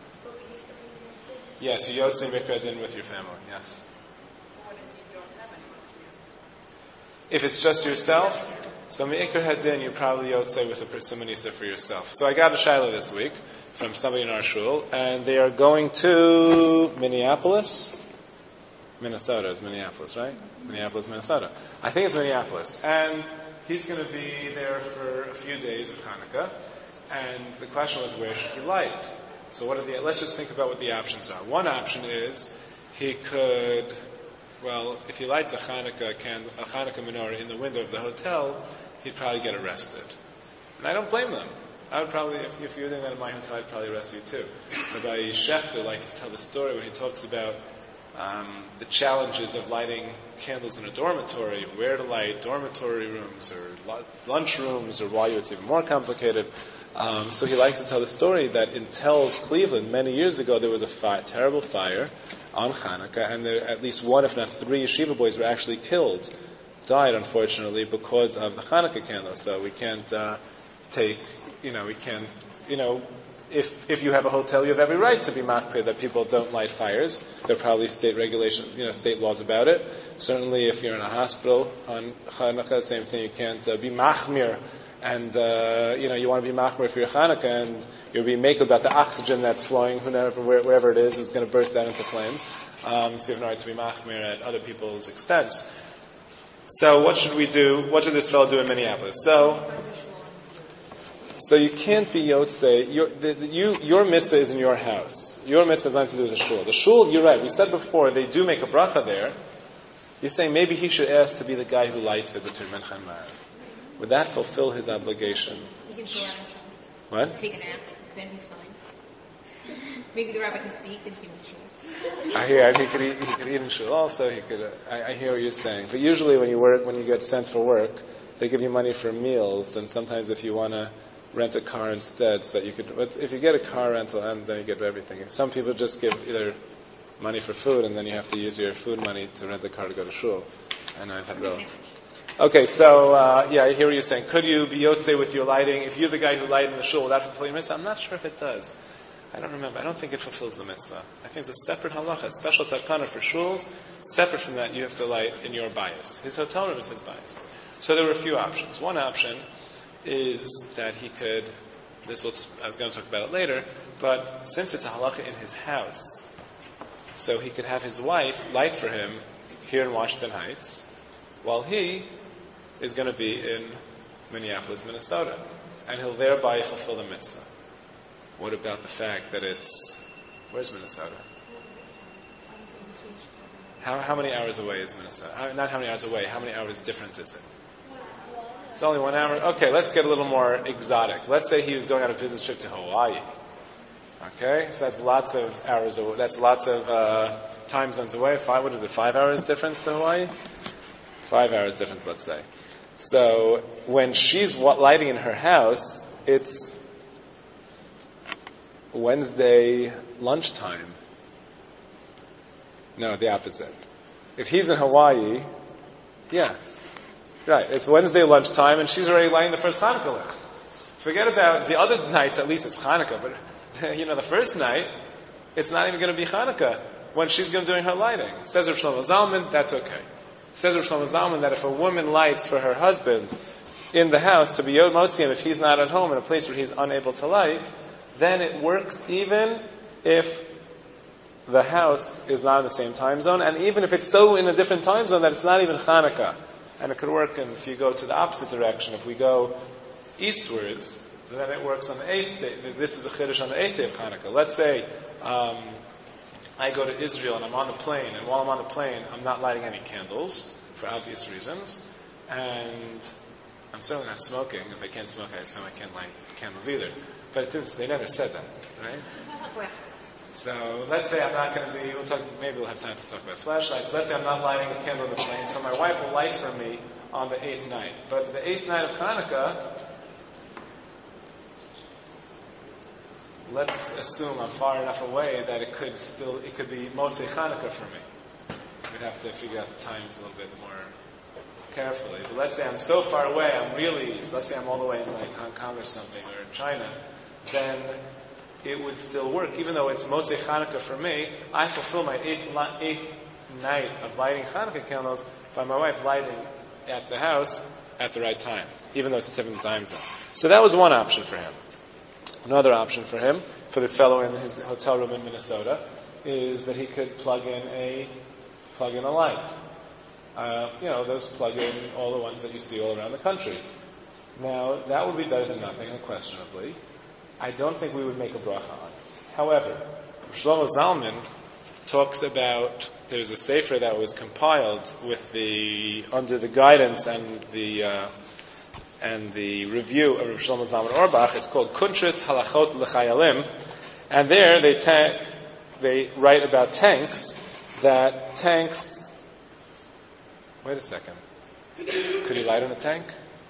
Yes, you Yotzei Mikra Din with your family, yes. What if you don't have anyone here? If it's just yourself, so Me'ikr Hadin, you probably Yotzei with a Persumanisa for yourself. So I got a Shaila this week from somebody in our shul, and they are going to Minneapolis. Minnesota is Minneapolis, right? Minneapolis, Minnesota. I think it's Minneapolis. And he's going to be there for a few days of Hanukkah. And the question was, where should he light? So let's just think about what the options are. One option is he could, well, if he lights a Hanukkah menorah in the window of the hotel, he'd probably get arrested. And I don't blame them. I would probably, if you were doing that in my hotel, I'd probably arrest you too. Rabbi Schechter likes to tell the story where he talks about the challenges of lighting candles in a dormitory, where to light dormitory rooms or lunch rooms, or why it's even more complicated. So he likes to tell the story that in Tells, Cleveland, many years ago, there was a terrible fire on Hanukkah, and at least one, if not three, yeshiva boys were actually died, unfortunately, because of the Hanukkah candle. So we can't if you have a hotel, you have every right to be makpid that people don't light fires. There are probably state regulation, state laws about it. Certainly, if you're in a hospital on Hanukkah, same thing. You can't be machmir, and you want to be machmir for your Hanukkah, and you'll be making about the oxygen that's flowing, wherever it is going to burst out into flames. So you have no right to be machmir at other people's expense. So what should we do? What should this fellow do in Minneapolis? So you can't be Yotzei. Your mitzvah is in your house. Your mitzvah has nothing to do with the shul. The shul, you're right. We said before, they do make a bracha there. You're saying maybe he should ask to be the guy who lights it between Mincha and Marav. Would that fulfill his obligation? He can chill out himself. What? Take a nap, then he's fine. Maybe the rabbi can speak, then he can be chill. I hear. He could eat in shul also. He could. I hear what you're saying. But usually when you get sent for work, they give you money for meals, and sometimes if you want to rent a car instead, so that you could. But if you get a car rental, and then you get everything. Some people just give either money for food, and then you have to use your food money to rent the car to go to shul. And I've had real. Okay, so I hear what you're saying. Could you be Yotzei with your lighting? If you're the guy who lighted in the shul, would that fulfill your mitzvah? I'm not sure if it does. I don't remember. I don't think it fulfills the mitzvah. I think it's a separate halacha, a special takana for shuls. Separate from that, you have to light in your bias. His hotel room is his bias. So there were a few options. One option is that he could, I was going to talk about it later, but since it's a halacha in his house, so he could have his wife light for him here in Washington Heights, while he is going to be in Minneapolis, Minnesota, and he'll thereby fulfill the mitzvah. What about the fact that where's Minnesota? How many hours away is Minnesota? Not how many hours away, how many hours different is it? It's only 1 hour. Okay, let's get a little more exotic. Let's say he was going on a business trip to Hawaii. Okay, so that's lots of hours away. That's lots of time zones away. 5 hours difference to Hawaii? 5 hours difference, let's say. So when she's lighting in her house, it's Wednesday lunchtime. No, the opposite. If he's in Hawaii, yeah. Right, it's Wednesday lunchtime, and she's already lighting the first Hanukkah lich. Forget about the other nights, at least it's Hanukkah, but the first night, it's not even going to be Hanukkah when she's going to be doing her lighting. Says Rav Shlomo Zalman, that's okay. Says Rav Shlomo Zalman that if a woman lights for her husband in the house to be Yod Motziim, if he's not at home in a place where he's unable to light, then it works even if the house is not in the same time zone, and even if it's so in a different time zone that it's not even Hanukkah. And it could work if you go to the opposite direction. If we go eastwards, then it works on the 8th day. This is a chiddush on the 8th day of Hanukkah. Let's say I go to Israel and I'm on the plane, and while I'm on the plane, I'm not lighting any candles for obvious reasons, and I'm certainly not smoking. If I can't smoke, I assume I can't light candles either. But they never said that, right? So let's say I'm not going to be, maybe we'll have time to talk about flashlights. Let's say I'm not lighting a candle on the plane, so my wife will light for me on the 8th night. But the 8th night of Hanukkah, let's assume I'm far enough away that it could be mostly Hanukkah for me. We'd have to figure out the times a little bit more carefully. But let's say I'm so far away, let's say I'm all the way in like Hong Kong or something, or China, then it would still work. Even though it's Motzei Chanukah for me, I fulfill my eighth night of lighting Chanukah candles by my wife lighting at the house at the right time, even though it's a different time zone. So that was one option for him. Another option for him, for this fellow in his hotel room in Minnesota, is that he could plug in a light. Those plug in all the ones that you see all around the country. Now, that would be better than nothing, unquestionably. I don't think we would make a bracha on it. However, Shlomo Zalman talks about, there's a sefer that was compiled under the guidance and the review of Rav Shlomo Zalman Auerbach. It's called Kuntres Halachot L'Chayalim, and there they write about tanks. Wait a second. Could you light on a tank?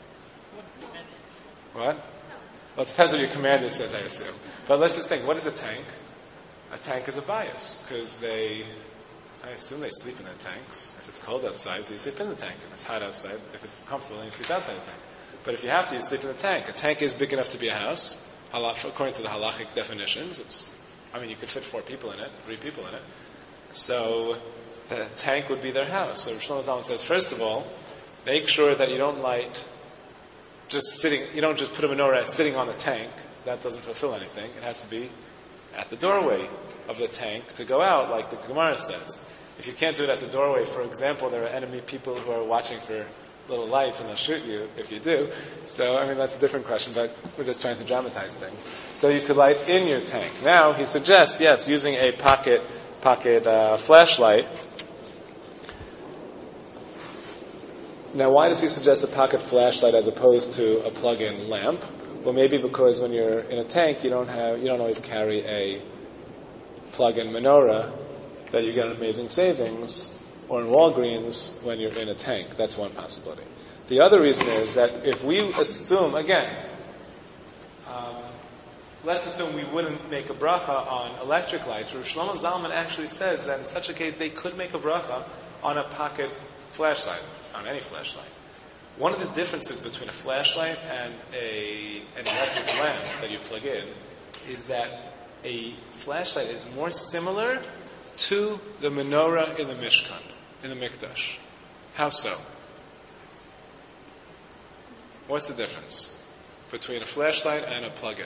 What? Well, it depends what your commander says, I assume. But let's just think, what is a tank? A tank is a bias, because I assume they sleep in the tanks. If it's cold outside, so you sleep in the tank. If it's hot outside, if it's comfortable, then you sleep outside the tank. But if you have to, you sleep in the tank. A tank is big enough to be a house. According to the halachic definitions, you could fit 4 people in it, 3 people in it. So the tank would be their house. So Rav Shlomo Zalman says, first of all, make sure that you don't light you don't just put a menorah sitting on the tank. That doesn't fulfill anything. It has to be at the doorway of the tank to go out, like the Gemara says. If you can't do it at the doorway, for example, there are enemy people who are watching for little lights and they'll shoot you if you do. So, that's a different question, but we're just trying to dramatize things. So you could light in your tank. Now, he suggests, yes, using a pocket flashlight. Now, why does he suggest a pocket flashlight as opposed to a plug-in lamp? Well, maybe because when you're in a tank, you don't always carry a plug-in menorah that you get an amazing savings, or in Walgreens when you're in a tank. That's one possibility. The other reason is that if we assume, again, let's assume we wouldn't make a bracha on electric lights. Rav Shlomo Zalman actually says that in such a case they could make a bracha on a pocket flashlight, on any flashlight. One of the differences between a flashlight and an electric lamp that you plug in is that a flashlight is more similar to the menorah in the Mishkan, in the Mikdash. How so? What's the difference between a flashlight and a plug-in?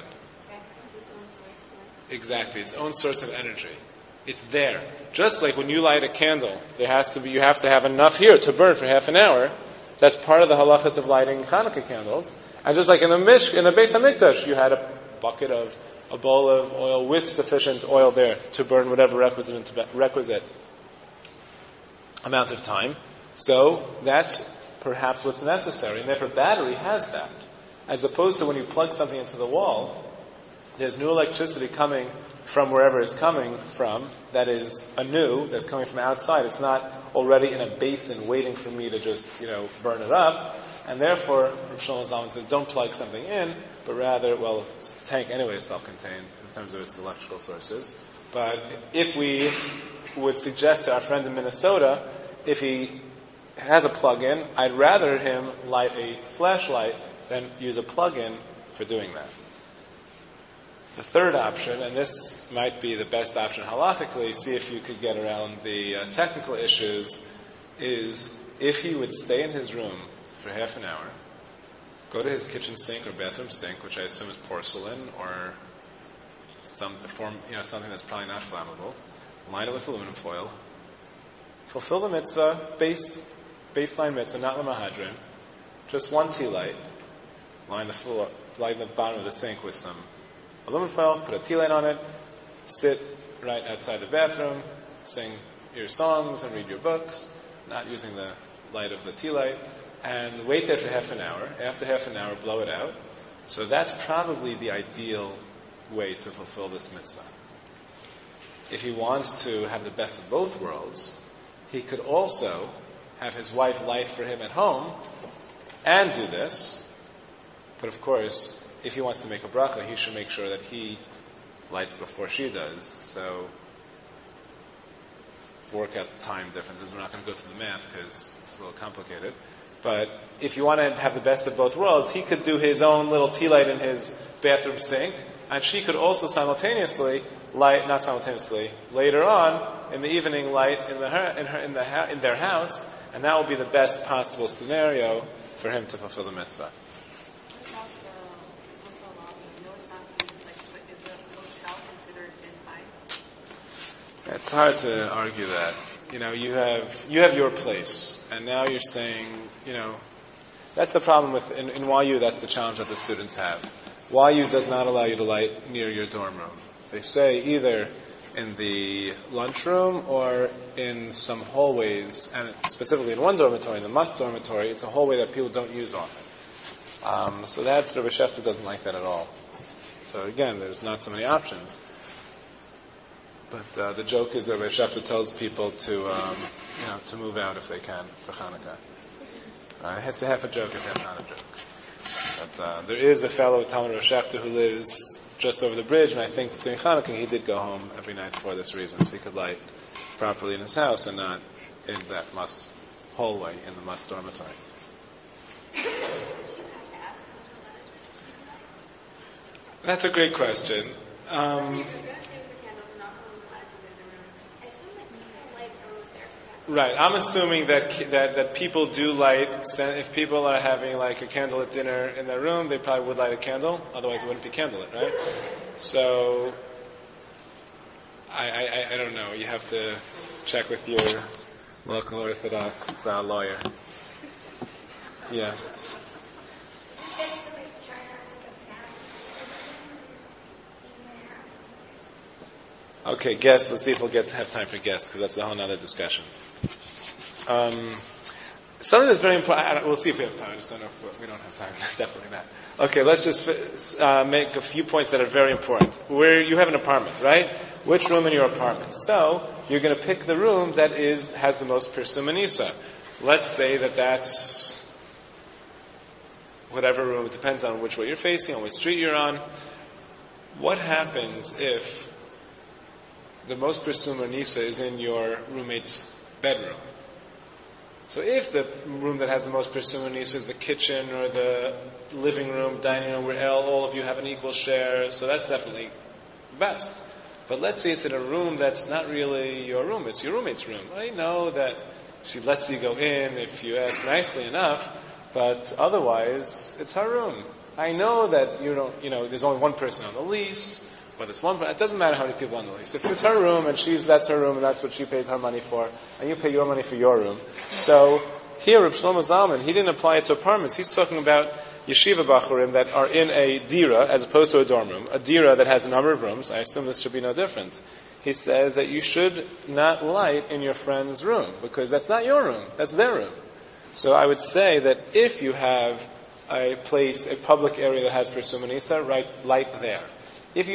Exactly, its own source of energy. It's there. Just like when you light a candle, you have to have enough here to burn for half an hour. That's part of the halachas of lighting Hanukkah candles. And just like in the Beis HaMikdash, you had a bowl of oil with sufficient oil there to burn whatever requisite amount of time. So that's perhaps what's necessary. And therefore battery has that. As opposed to when you plug something into the wall, there's new electricity coming from wherever it's coming from that is anew, that's coming from outside. It's not already in a basin waiting for me to just, burn it up. And therefore, Rav Shlomo Zalman says, don't plug something in, but rather, the tank anyway is self-contained in terms of its electrical sources. But if we would suggest to our friend in Minnesota, if he has a plug-in, I'd rather him light a flashlight than use a plug-in for doing that. The third option, and this might be the best option halakhically, see if you could get around the technical issues, is if he would stay in his room for half an hour, go to his kitchen sink or bathroom sink, which I assume is porcelain or something that's probably not flammable, line it with aluminum foil, fulfill the mitzvah, baseline mitzvah, not the mahadrin, just one tea light, line the bottom of the sink with some aluminum foil, put a tea light on it, sit right outside the bathroom, sing your songs and read your books, not using the light of the tea light, and wait there for half an hour. After half an hour, blow it out. So that's probably the ideal way to fulfill this mitzvah. If he wants to have the best of both worlds, he could also have his wife light for him at home and do this. But of course, if he wants to make a bracha, he should make sure that he lights before she does. So work out the time differences. We're not going to go through the math because it's a little complicated. But if you want to have the best of both worlds, he could do his own little tea light in his bathroom sink, and she could also simultaneously light, not simultaneously, later on in the evening light in their house, and that will be the best possible scenario for him to fulfill the mitzvah. What about the lobby? No, it's not used. Like, is the hotel considered inside? It's hard to argue that. You have your place, and now you're saying, that's the problem with in YU. That's the challenge that the students have. YU does not allow you to light near your dorm room. They say either in the lunchroom or in some hallways, and specifically in one dormitory, in the Must dormitory, it's a hallway that people don't use often. So that's Rabbi Shefter doesn't like that at all. So again, there's not so many options. But the joke is that Rabbi Shefter tells people to move out if they can for Hanukkah. It's a half a joke if it's not a joke. But there is a fellow Talmud Rabbi Shefter who lives just over the bridge, and I think during Hanukkah he did go home every night for this reason, so he could light properly in his house and not in that Must hallway in the Must dormitory. That's a great question. Right, I'm assuming that people do light. If people are having like a candlelit dinner in their room, they probably would light a candle. Otherwise, it wouldn't be candlelit, right? So, I don't know. You have to check with your local Orthodox lawyer. Yeah. Okay, guests. Let's see if we'll have time for guests, because that's a whole other discussion. Something that's very important. We'll see if we have time. I just don't know if we don't have time. Definitely not. Okay, let's just make a few points that are very important. Where you have an apartment, right? Which room in your apartment? So you're going to pick the room that has the most Pirsum Anisa. Let's say that's whatever room. It depends on which way you're facing, on which street you're on. What happens if the most Pirsum Anisa is in your roommate's bedroom? So if the room that has the most Pirsum Anisa is the kitchen or the living room, dining room, where all of you have an equal share, so that's definitely best. But let's say it's in a room that's not really your room, it's your roommate's room. I know that she lets you go in if you ask nicely enough, but otherwise, it's her room. I know that there's only one person on the lease, whether it's one, it doesn't matter how many people on the lease. If it's her room and that's her room and that's what she pays her money for, and you pay your money for your room. So here, Reb Shlomo Zalman, he didn't apply it to apartments. He's talking about yeshiva bachurim that are in a dira as opposed to a dorm room. A dira that has a number of rooms. I assume this should be no different. He says that you should not light in your friend's room because that's not your room. That's their room. So I would say that if you have a public area that has Pirsum Anisa, light there. If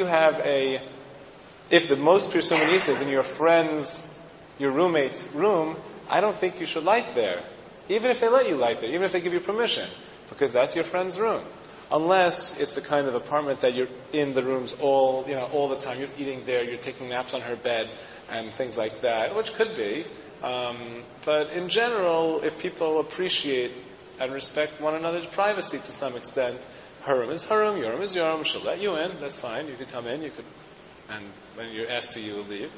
the most Pirsum Anisa is in your roommate's room, I don't think you should light there. Even if they let you light there, even if they give you permission, because that's your friend's room. Unless it's the kind of apartment that you're in the rooms all the time. You're eating there, you're taking naps on her bed, and things like that, which could be. But in general, if people appreciate and respect one another's privacy to some extent, her room is her room, your room is your room, she'll let you in, that's fine, you could come in, and when you're asked to, you will leave.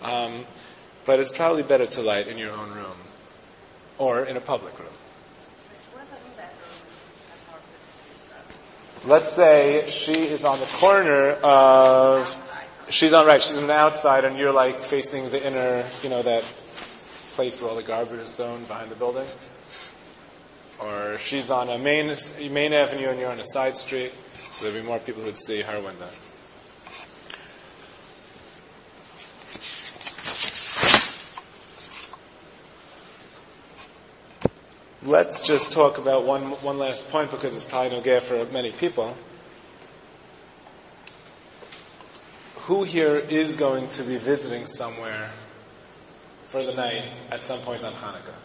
But it's probably better to light in your own room, or in a public room. Let's say she is on the corner of, she's on the outside, and you're like facing the inner, that place where all the garbage is thrown behind the building. Or she's on a main avenue and you're on a side street, so there'd be more people who'd see her window. Let's just talk about one last point because it's probably no gay for many people. Who here is going to be visiting somewhere for the night at some point on Hanukkah?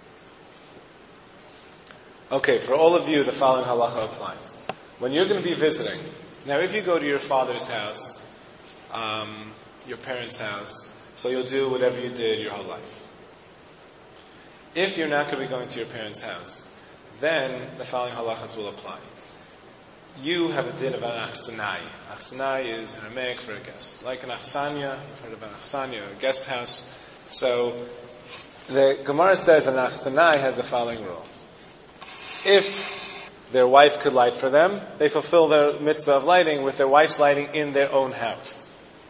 Okay, for all of you, the following halacha applies. When you're going to be visiting, now if you go to your father's house, your parents' house, so you'll do whatever you did your whole life. If you're not going to be going to your parents' house, then the following halachas will apply. You have a din of an achsanai. Achsanai is Aramaic for a guest. Like an achsanya, you've heard of an achsanya, a guest house. So the Gemara says an achsanai has the following rule. If their wife could light for them, they fulfill their mitzvah of lighting with their wife's lighting in their own house.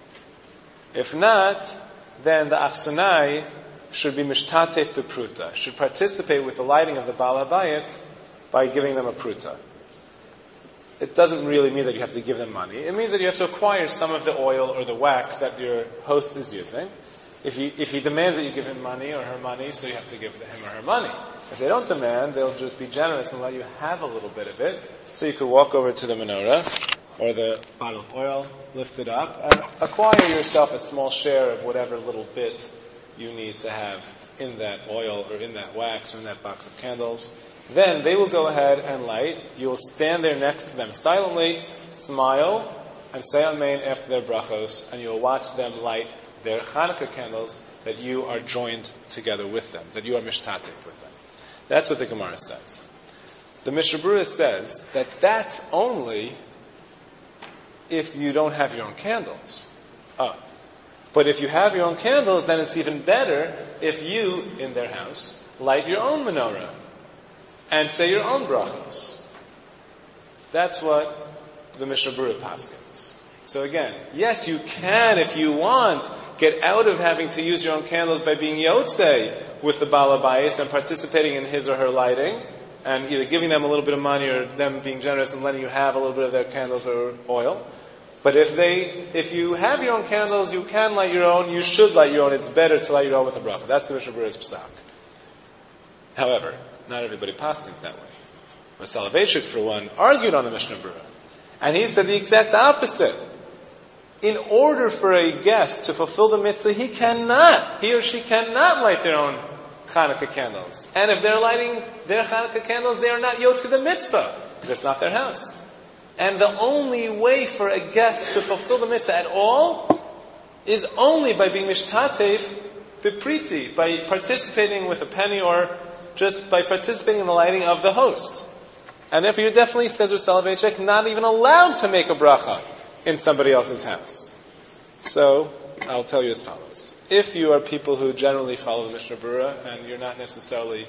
If not, then the achsanai should be mishtatef bepruta, should participate with the lighting of the Baal HaBayit by giving them a pruta. It doesn't really mean that you have to give them money. It means that you have to acquire some of the oil or the wax that your host is using. If he demands that you give him money or her money, so you have to give him or her money. If they don't demand, they'll just be generous and let you have a little bit of it. So you could walk over to the menorah or the bottle of oil, lift it up, and acquire yourself a small share of whatever little bit you need to have in that oil or in that wax or in that box of candles. Then they will go ahead and light. You will stand there next to them silently, smile, and say Amen after their brachos, and you will watch them light their Hanukkah candles that you are joined together with them, that you are mishtatif with them. That's what the Gemara says. The Mishnah Berurah says that that's only if you don't have your own candles. But if you have your own candles, then it's even better if you, in their house, light your own menorah and say your own brachos. That's what the Mishnah Berurah paskins. So again, yes, you can, if you want, get out of having to use your own candles by being yotzei with the Baal HaBayis and participating in his or her lighting, and either giving them a little bit of money or them being generous and letting you have a little bit of their candles or oil. But if you have your own candles, you can light your own, you should light your own, it's better to light your own with a bracha. That's the Mishnah Berurah's psak. However, not everybody paskins that way. But Soloveitchik, for one, argued on the Mishnah Berurah. And he said the exact opposite. In order for a guest to fulfill the mitzvah, he or she cannot light their own Hanukkah candles. And if they're lighting their Hanukkah candles, they are not yotze the mitzvah, because it's not their house. And the only way for a guest to fulfill the mitzvah at all is only by being mishtatef bipriti, by participating with a penny or just by participating in the lighting of the host. And therefore, you're definitely, says Rav Soloveitchik, not even allowed to make a bracha in somebody else's house. So, I'll tell you as follows. If you are people who generally follow the Mishnah Berurah, and you're not necessarily,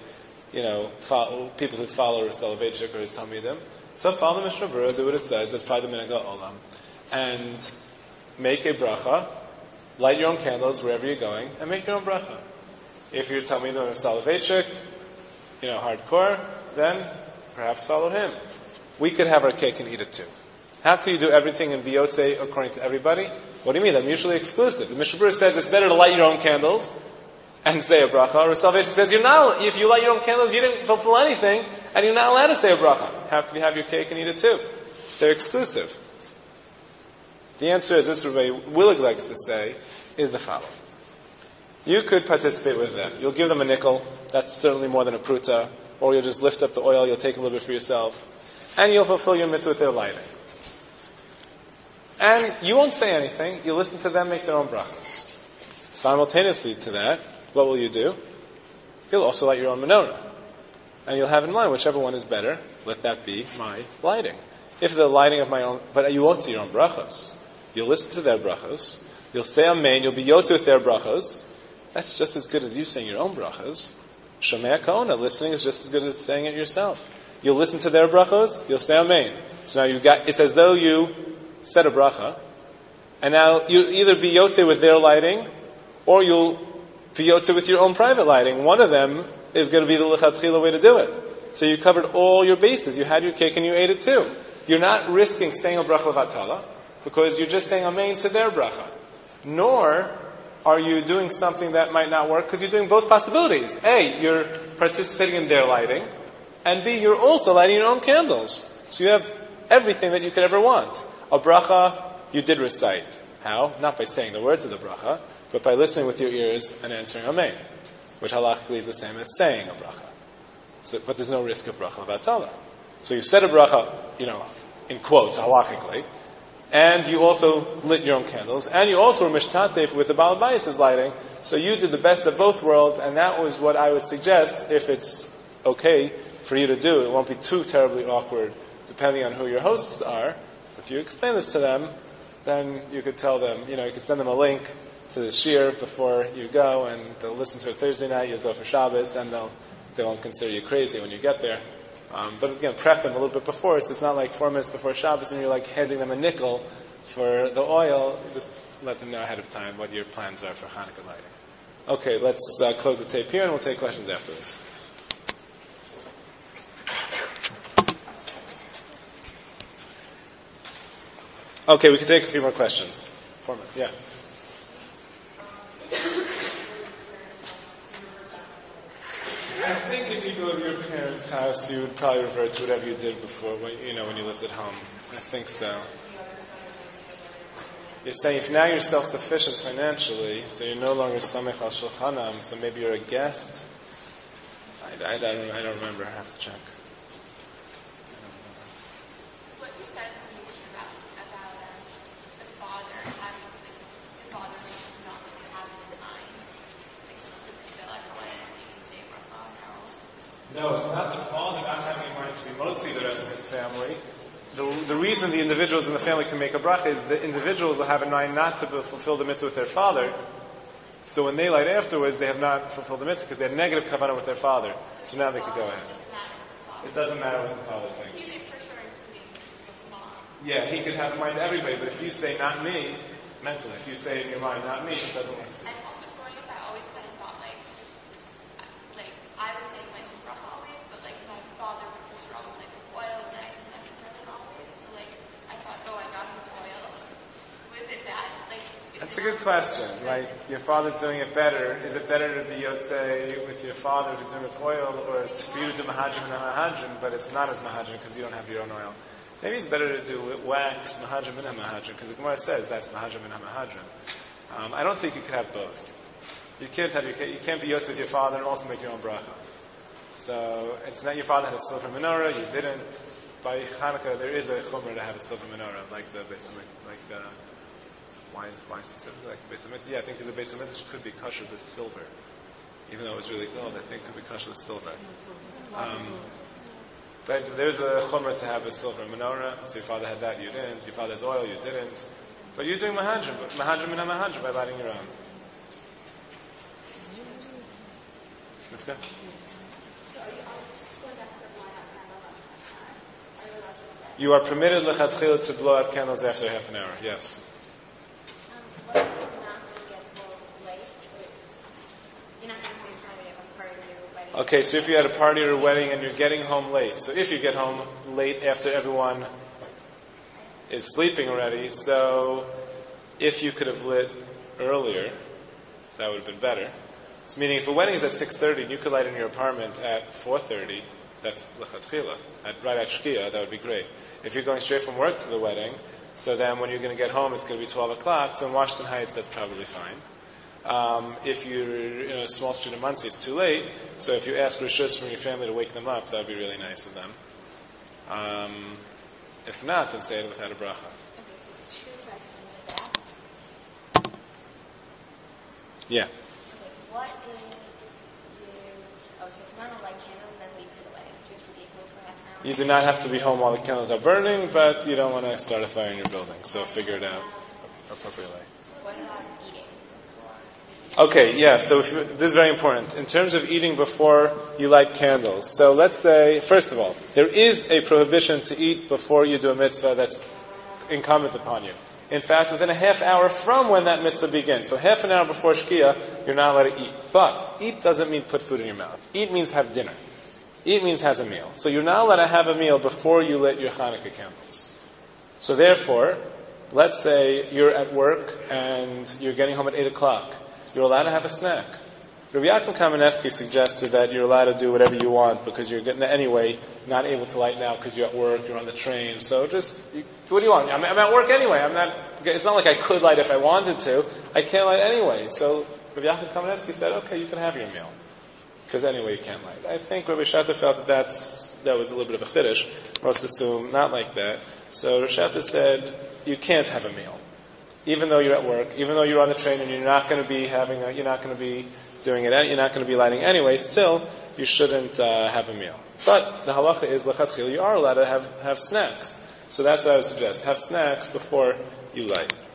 people who follow Rav Soloveitchik or his Talmidim, so follow the Mishnah Berurah, do what it says, that's probably the minhag ha'olam, and make a bracha, light your own candles wherever you're going, and make your own bracha. If you're Talmidim of Soloveitchik, hardcore, then perhaps follow him. We could have our cake and eat it too. How can you do everything in biyotze according to everybody? What do you mean? They're mutually exclusive. The Mishnah Berurah says it's better to light your own candles and say a bracha. Or Salvation says if you light your own candles, you didn't fulfill anything, and you're not allowed to say a bracha. How can you have your cake and eat it too? They're exclusive. The answer, as this Rabbi Willig likes to say, is the following. You could participate with them. You'll give them a nickel. That's certainly more than a pruta. Or you'll just lift up the oil. You'll take a little bit for yourself. And you'll fulfill your mitzvah with their lighting. And you won't say anything. You'll listen to them make their own brachos. Simultaneously to that, what will you do? You'll also light your own menorah. And you'll have in mind whichever one is better. Let that be my lighting. If the lighting of my own... But you won't say your own brachos. You'll listen to their brachos. You'll say amen. You'll be yotze with their brachos. That's just as good as you saying your own brachos. Shomei Kaona, listening is just as good as saying it yourself. You'll listen to their brachos, you'll say amen. So now it's as though you said a bracha, and now you'll either be yotze with their lighting, or you'll be yotze with your own private lighting. One of them is going to be the lechatchila way to do it. So you covered all your bases. You had your cake and you ate it too. You're not risking saying a bracha levatala, because you're just saying amen to their bracha. Nor are you doing something that might not work, because you're doing both possibilities. A, you're participating in their lighting, and B, you're also lighting your own candles. So you have everything that you could ever want. A bracha, you did recite. How? Not by saying the words of the bracha, but by listening with your ears and answering amen, which halachically is the same as saying a bracha. So, but there's no risk of bracha levatala. So you said a bracha, in quotes, halachically, and you also lit your own candles, and you also were mishtatef with the Baal HaBayis' lighting, so you did the best of both worlds, and that was what I would suggest, if it's okay for you to do. It won't be too terribly awkward, depending on who your hosts are. If you explain this to them, then you could tell them, you could send them a link to the shir before you go, and they'll listen to it Thursday night. You'll go for Shabbos, and they won't consider you crazy when you get there. But again, prep them a little bit before, so it's not like 4 minutes before Shabbos and you're like handing them a nickel for the oil. Just let them know ahead of time what your plans are for Hanukkah lighting. Okay, let's close the tape here and we'll take questions after this. Okay, we can take a few more questions. 4 minutes, yeah. I think if you go to your parents' house, you would probably revert to whatever you did before, when you lived at home. I think so. You're saying if now you're self-sufficient financially, so you're no longer samech al shulchanam, so maybe you're a guest. I don't remember. I have to check. What you said when you were about the father having the father not really having in mind, to feel like No, it's not the father not having in mind to be motzi the rest of his family. The reason the individuals in the family can make a bracha is the individuals will have in mind not to fulfill the mitzvah with their father. So when they light afterwards, they have not fulfilled the mitzvah because they had negative kavanah with their father. So now they could go ahead. It doesn't matter what the father thinks. Yeah, he could have in mind everybody, but if you say not me, mentally, if you say in your mind not me, it doesn't work. And also growing up, I always kind of thought like I was saying my own bracha always, but like my father would push around with oil, and I didn't necessarily always. So like I thought, I got his oil. Was it that? That's a good question. Like your father's doing it better. Is it better to be yotzei with your father who's doing it with oil, or for you to do mahajim and mahajim, but it's not as mahajim because you don't have your own oil? Maybe it's better to do wax, mahajim and mahajim, because the Gemara says that's mahajim and mahajim. I don't think you could have both. You can't be yotz with your father and also make your own bracha. So it's not your father had a silver menorah, you didn't. By Hanukkah, there is a chumrah to have a silver menorah, like the Beis Hamikdash, like the why specifically like the Beis Hamikdash? Yeah, I think the Beis Hamikdash could be kosher with silver, even though it was really gold. I think it could be kosher with silver. But there's a chumrah to have a silver menorah. So your father had that, you didn't. Your father has oil, you didn't. But you're doing mahajim and mahajim by lighting your own. Okay. You are permitted lechatchila to blow out candles after half an hour. Yes. Okay, so if you had a party or a wedding and you're getting home late, so if you get home late after everyone is sleeping already, so if you could have lit earlier, that would have been better. So meaning if a wedding is at 6:30 and you could light in your apartment at 4:30, that's lechatchila, right at shkia, that would be great. If you're going straight from work to the wedding, so then when you're going to get home, it's going to be 12 o'clock, so in Washington Heights, that's probably fine. If you're in a small street in Muncie, it's too late. So if you ask rishus from your family to wake them up, that would be really nice of them. If not, then say it without a bracha. Okay, so two questions with that. Yeah. Okay, what if so if you want to light candles, then leave for the wedding. Do you have to be home for half an hour? You do not have to be home while the candles are burning, but you don't want to start a fire in your building. So figure it out appropriately. What about eating? Okay, yeah, so this is very important. In terms of eating before you light candles, so let's say, first of all, there is a prohibition to eat before you do a mitzvah that's incumbent upon you. In fact, within a half hour from when that mitzvah begins, so half an hour before Shkia, you're not allowed to eat. But eat doesn't mean put food in your mouth. Eat means have dinner. Eat means has a meal. So you're not allowed to have a meal before you lit your Hanukkah candles. So therefore, let's say you're at work and you're getting home at 8 o'clock. You're allowed to have a snack. Rabbi Yaakov Kamenetsky suggested that you're allowed to do whatever you want because you're getting anyway not able to light now because you're at work, you're on the train. So what do you want? I'm at work anyway. It's not like I could light if I wanted to. I can't light anyway. So Rabbi Yaakov Kamenetsky said, okay, you can have your meal because anyway you can't light. I think Rabbi Shatta felt that was a little bit of a chiddush. Most assume not like that. So Rabbi Shatta said you can't have a meal. Even though you're at work, even though you're on the train and you're not going to be you're not going to be doing it, you're not going to be lighting anyway, still, you shouldn't have a meal. But the halacha is lechatchila, you are allowed to have snacks. So that's what I would suggest. Have snacks before you light.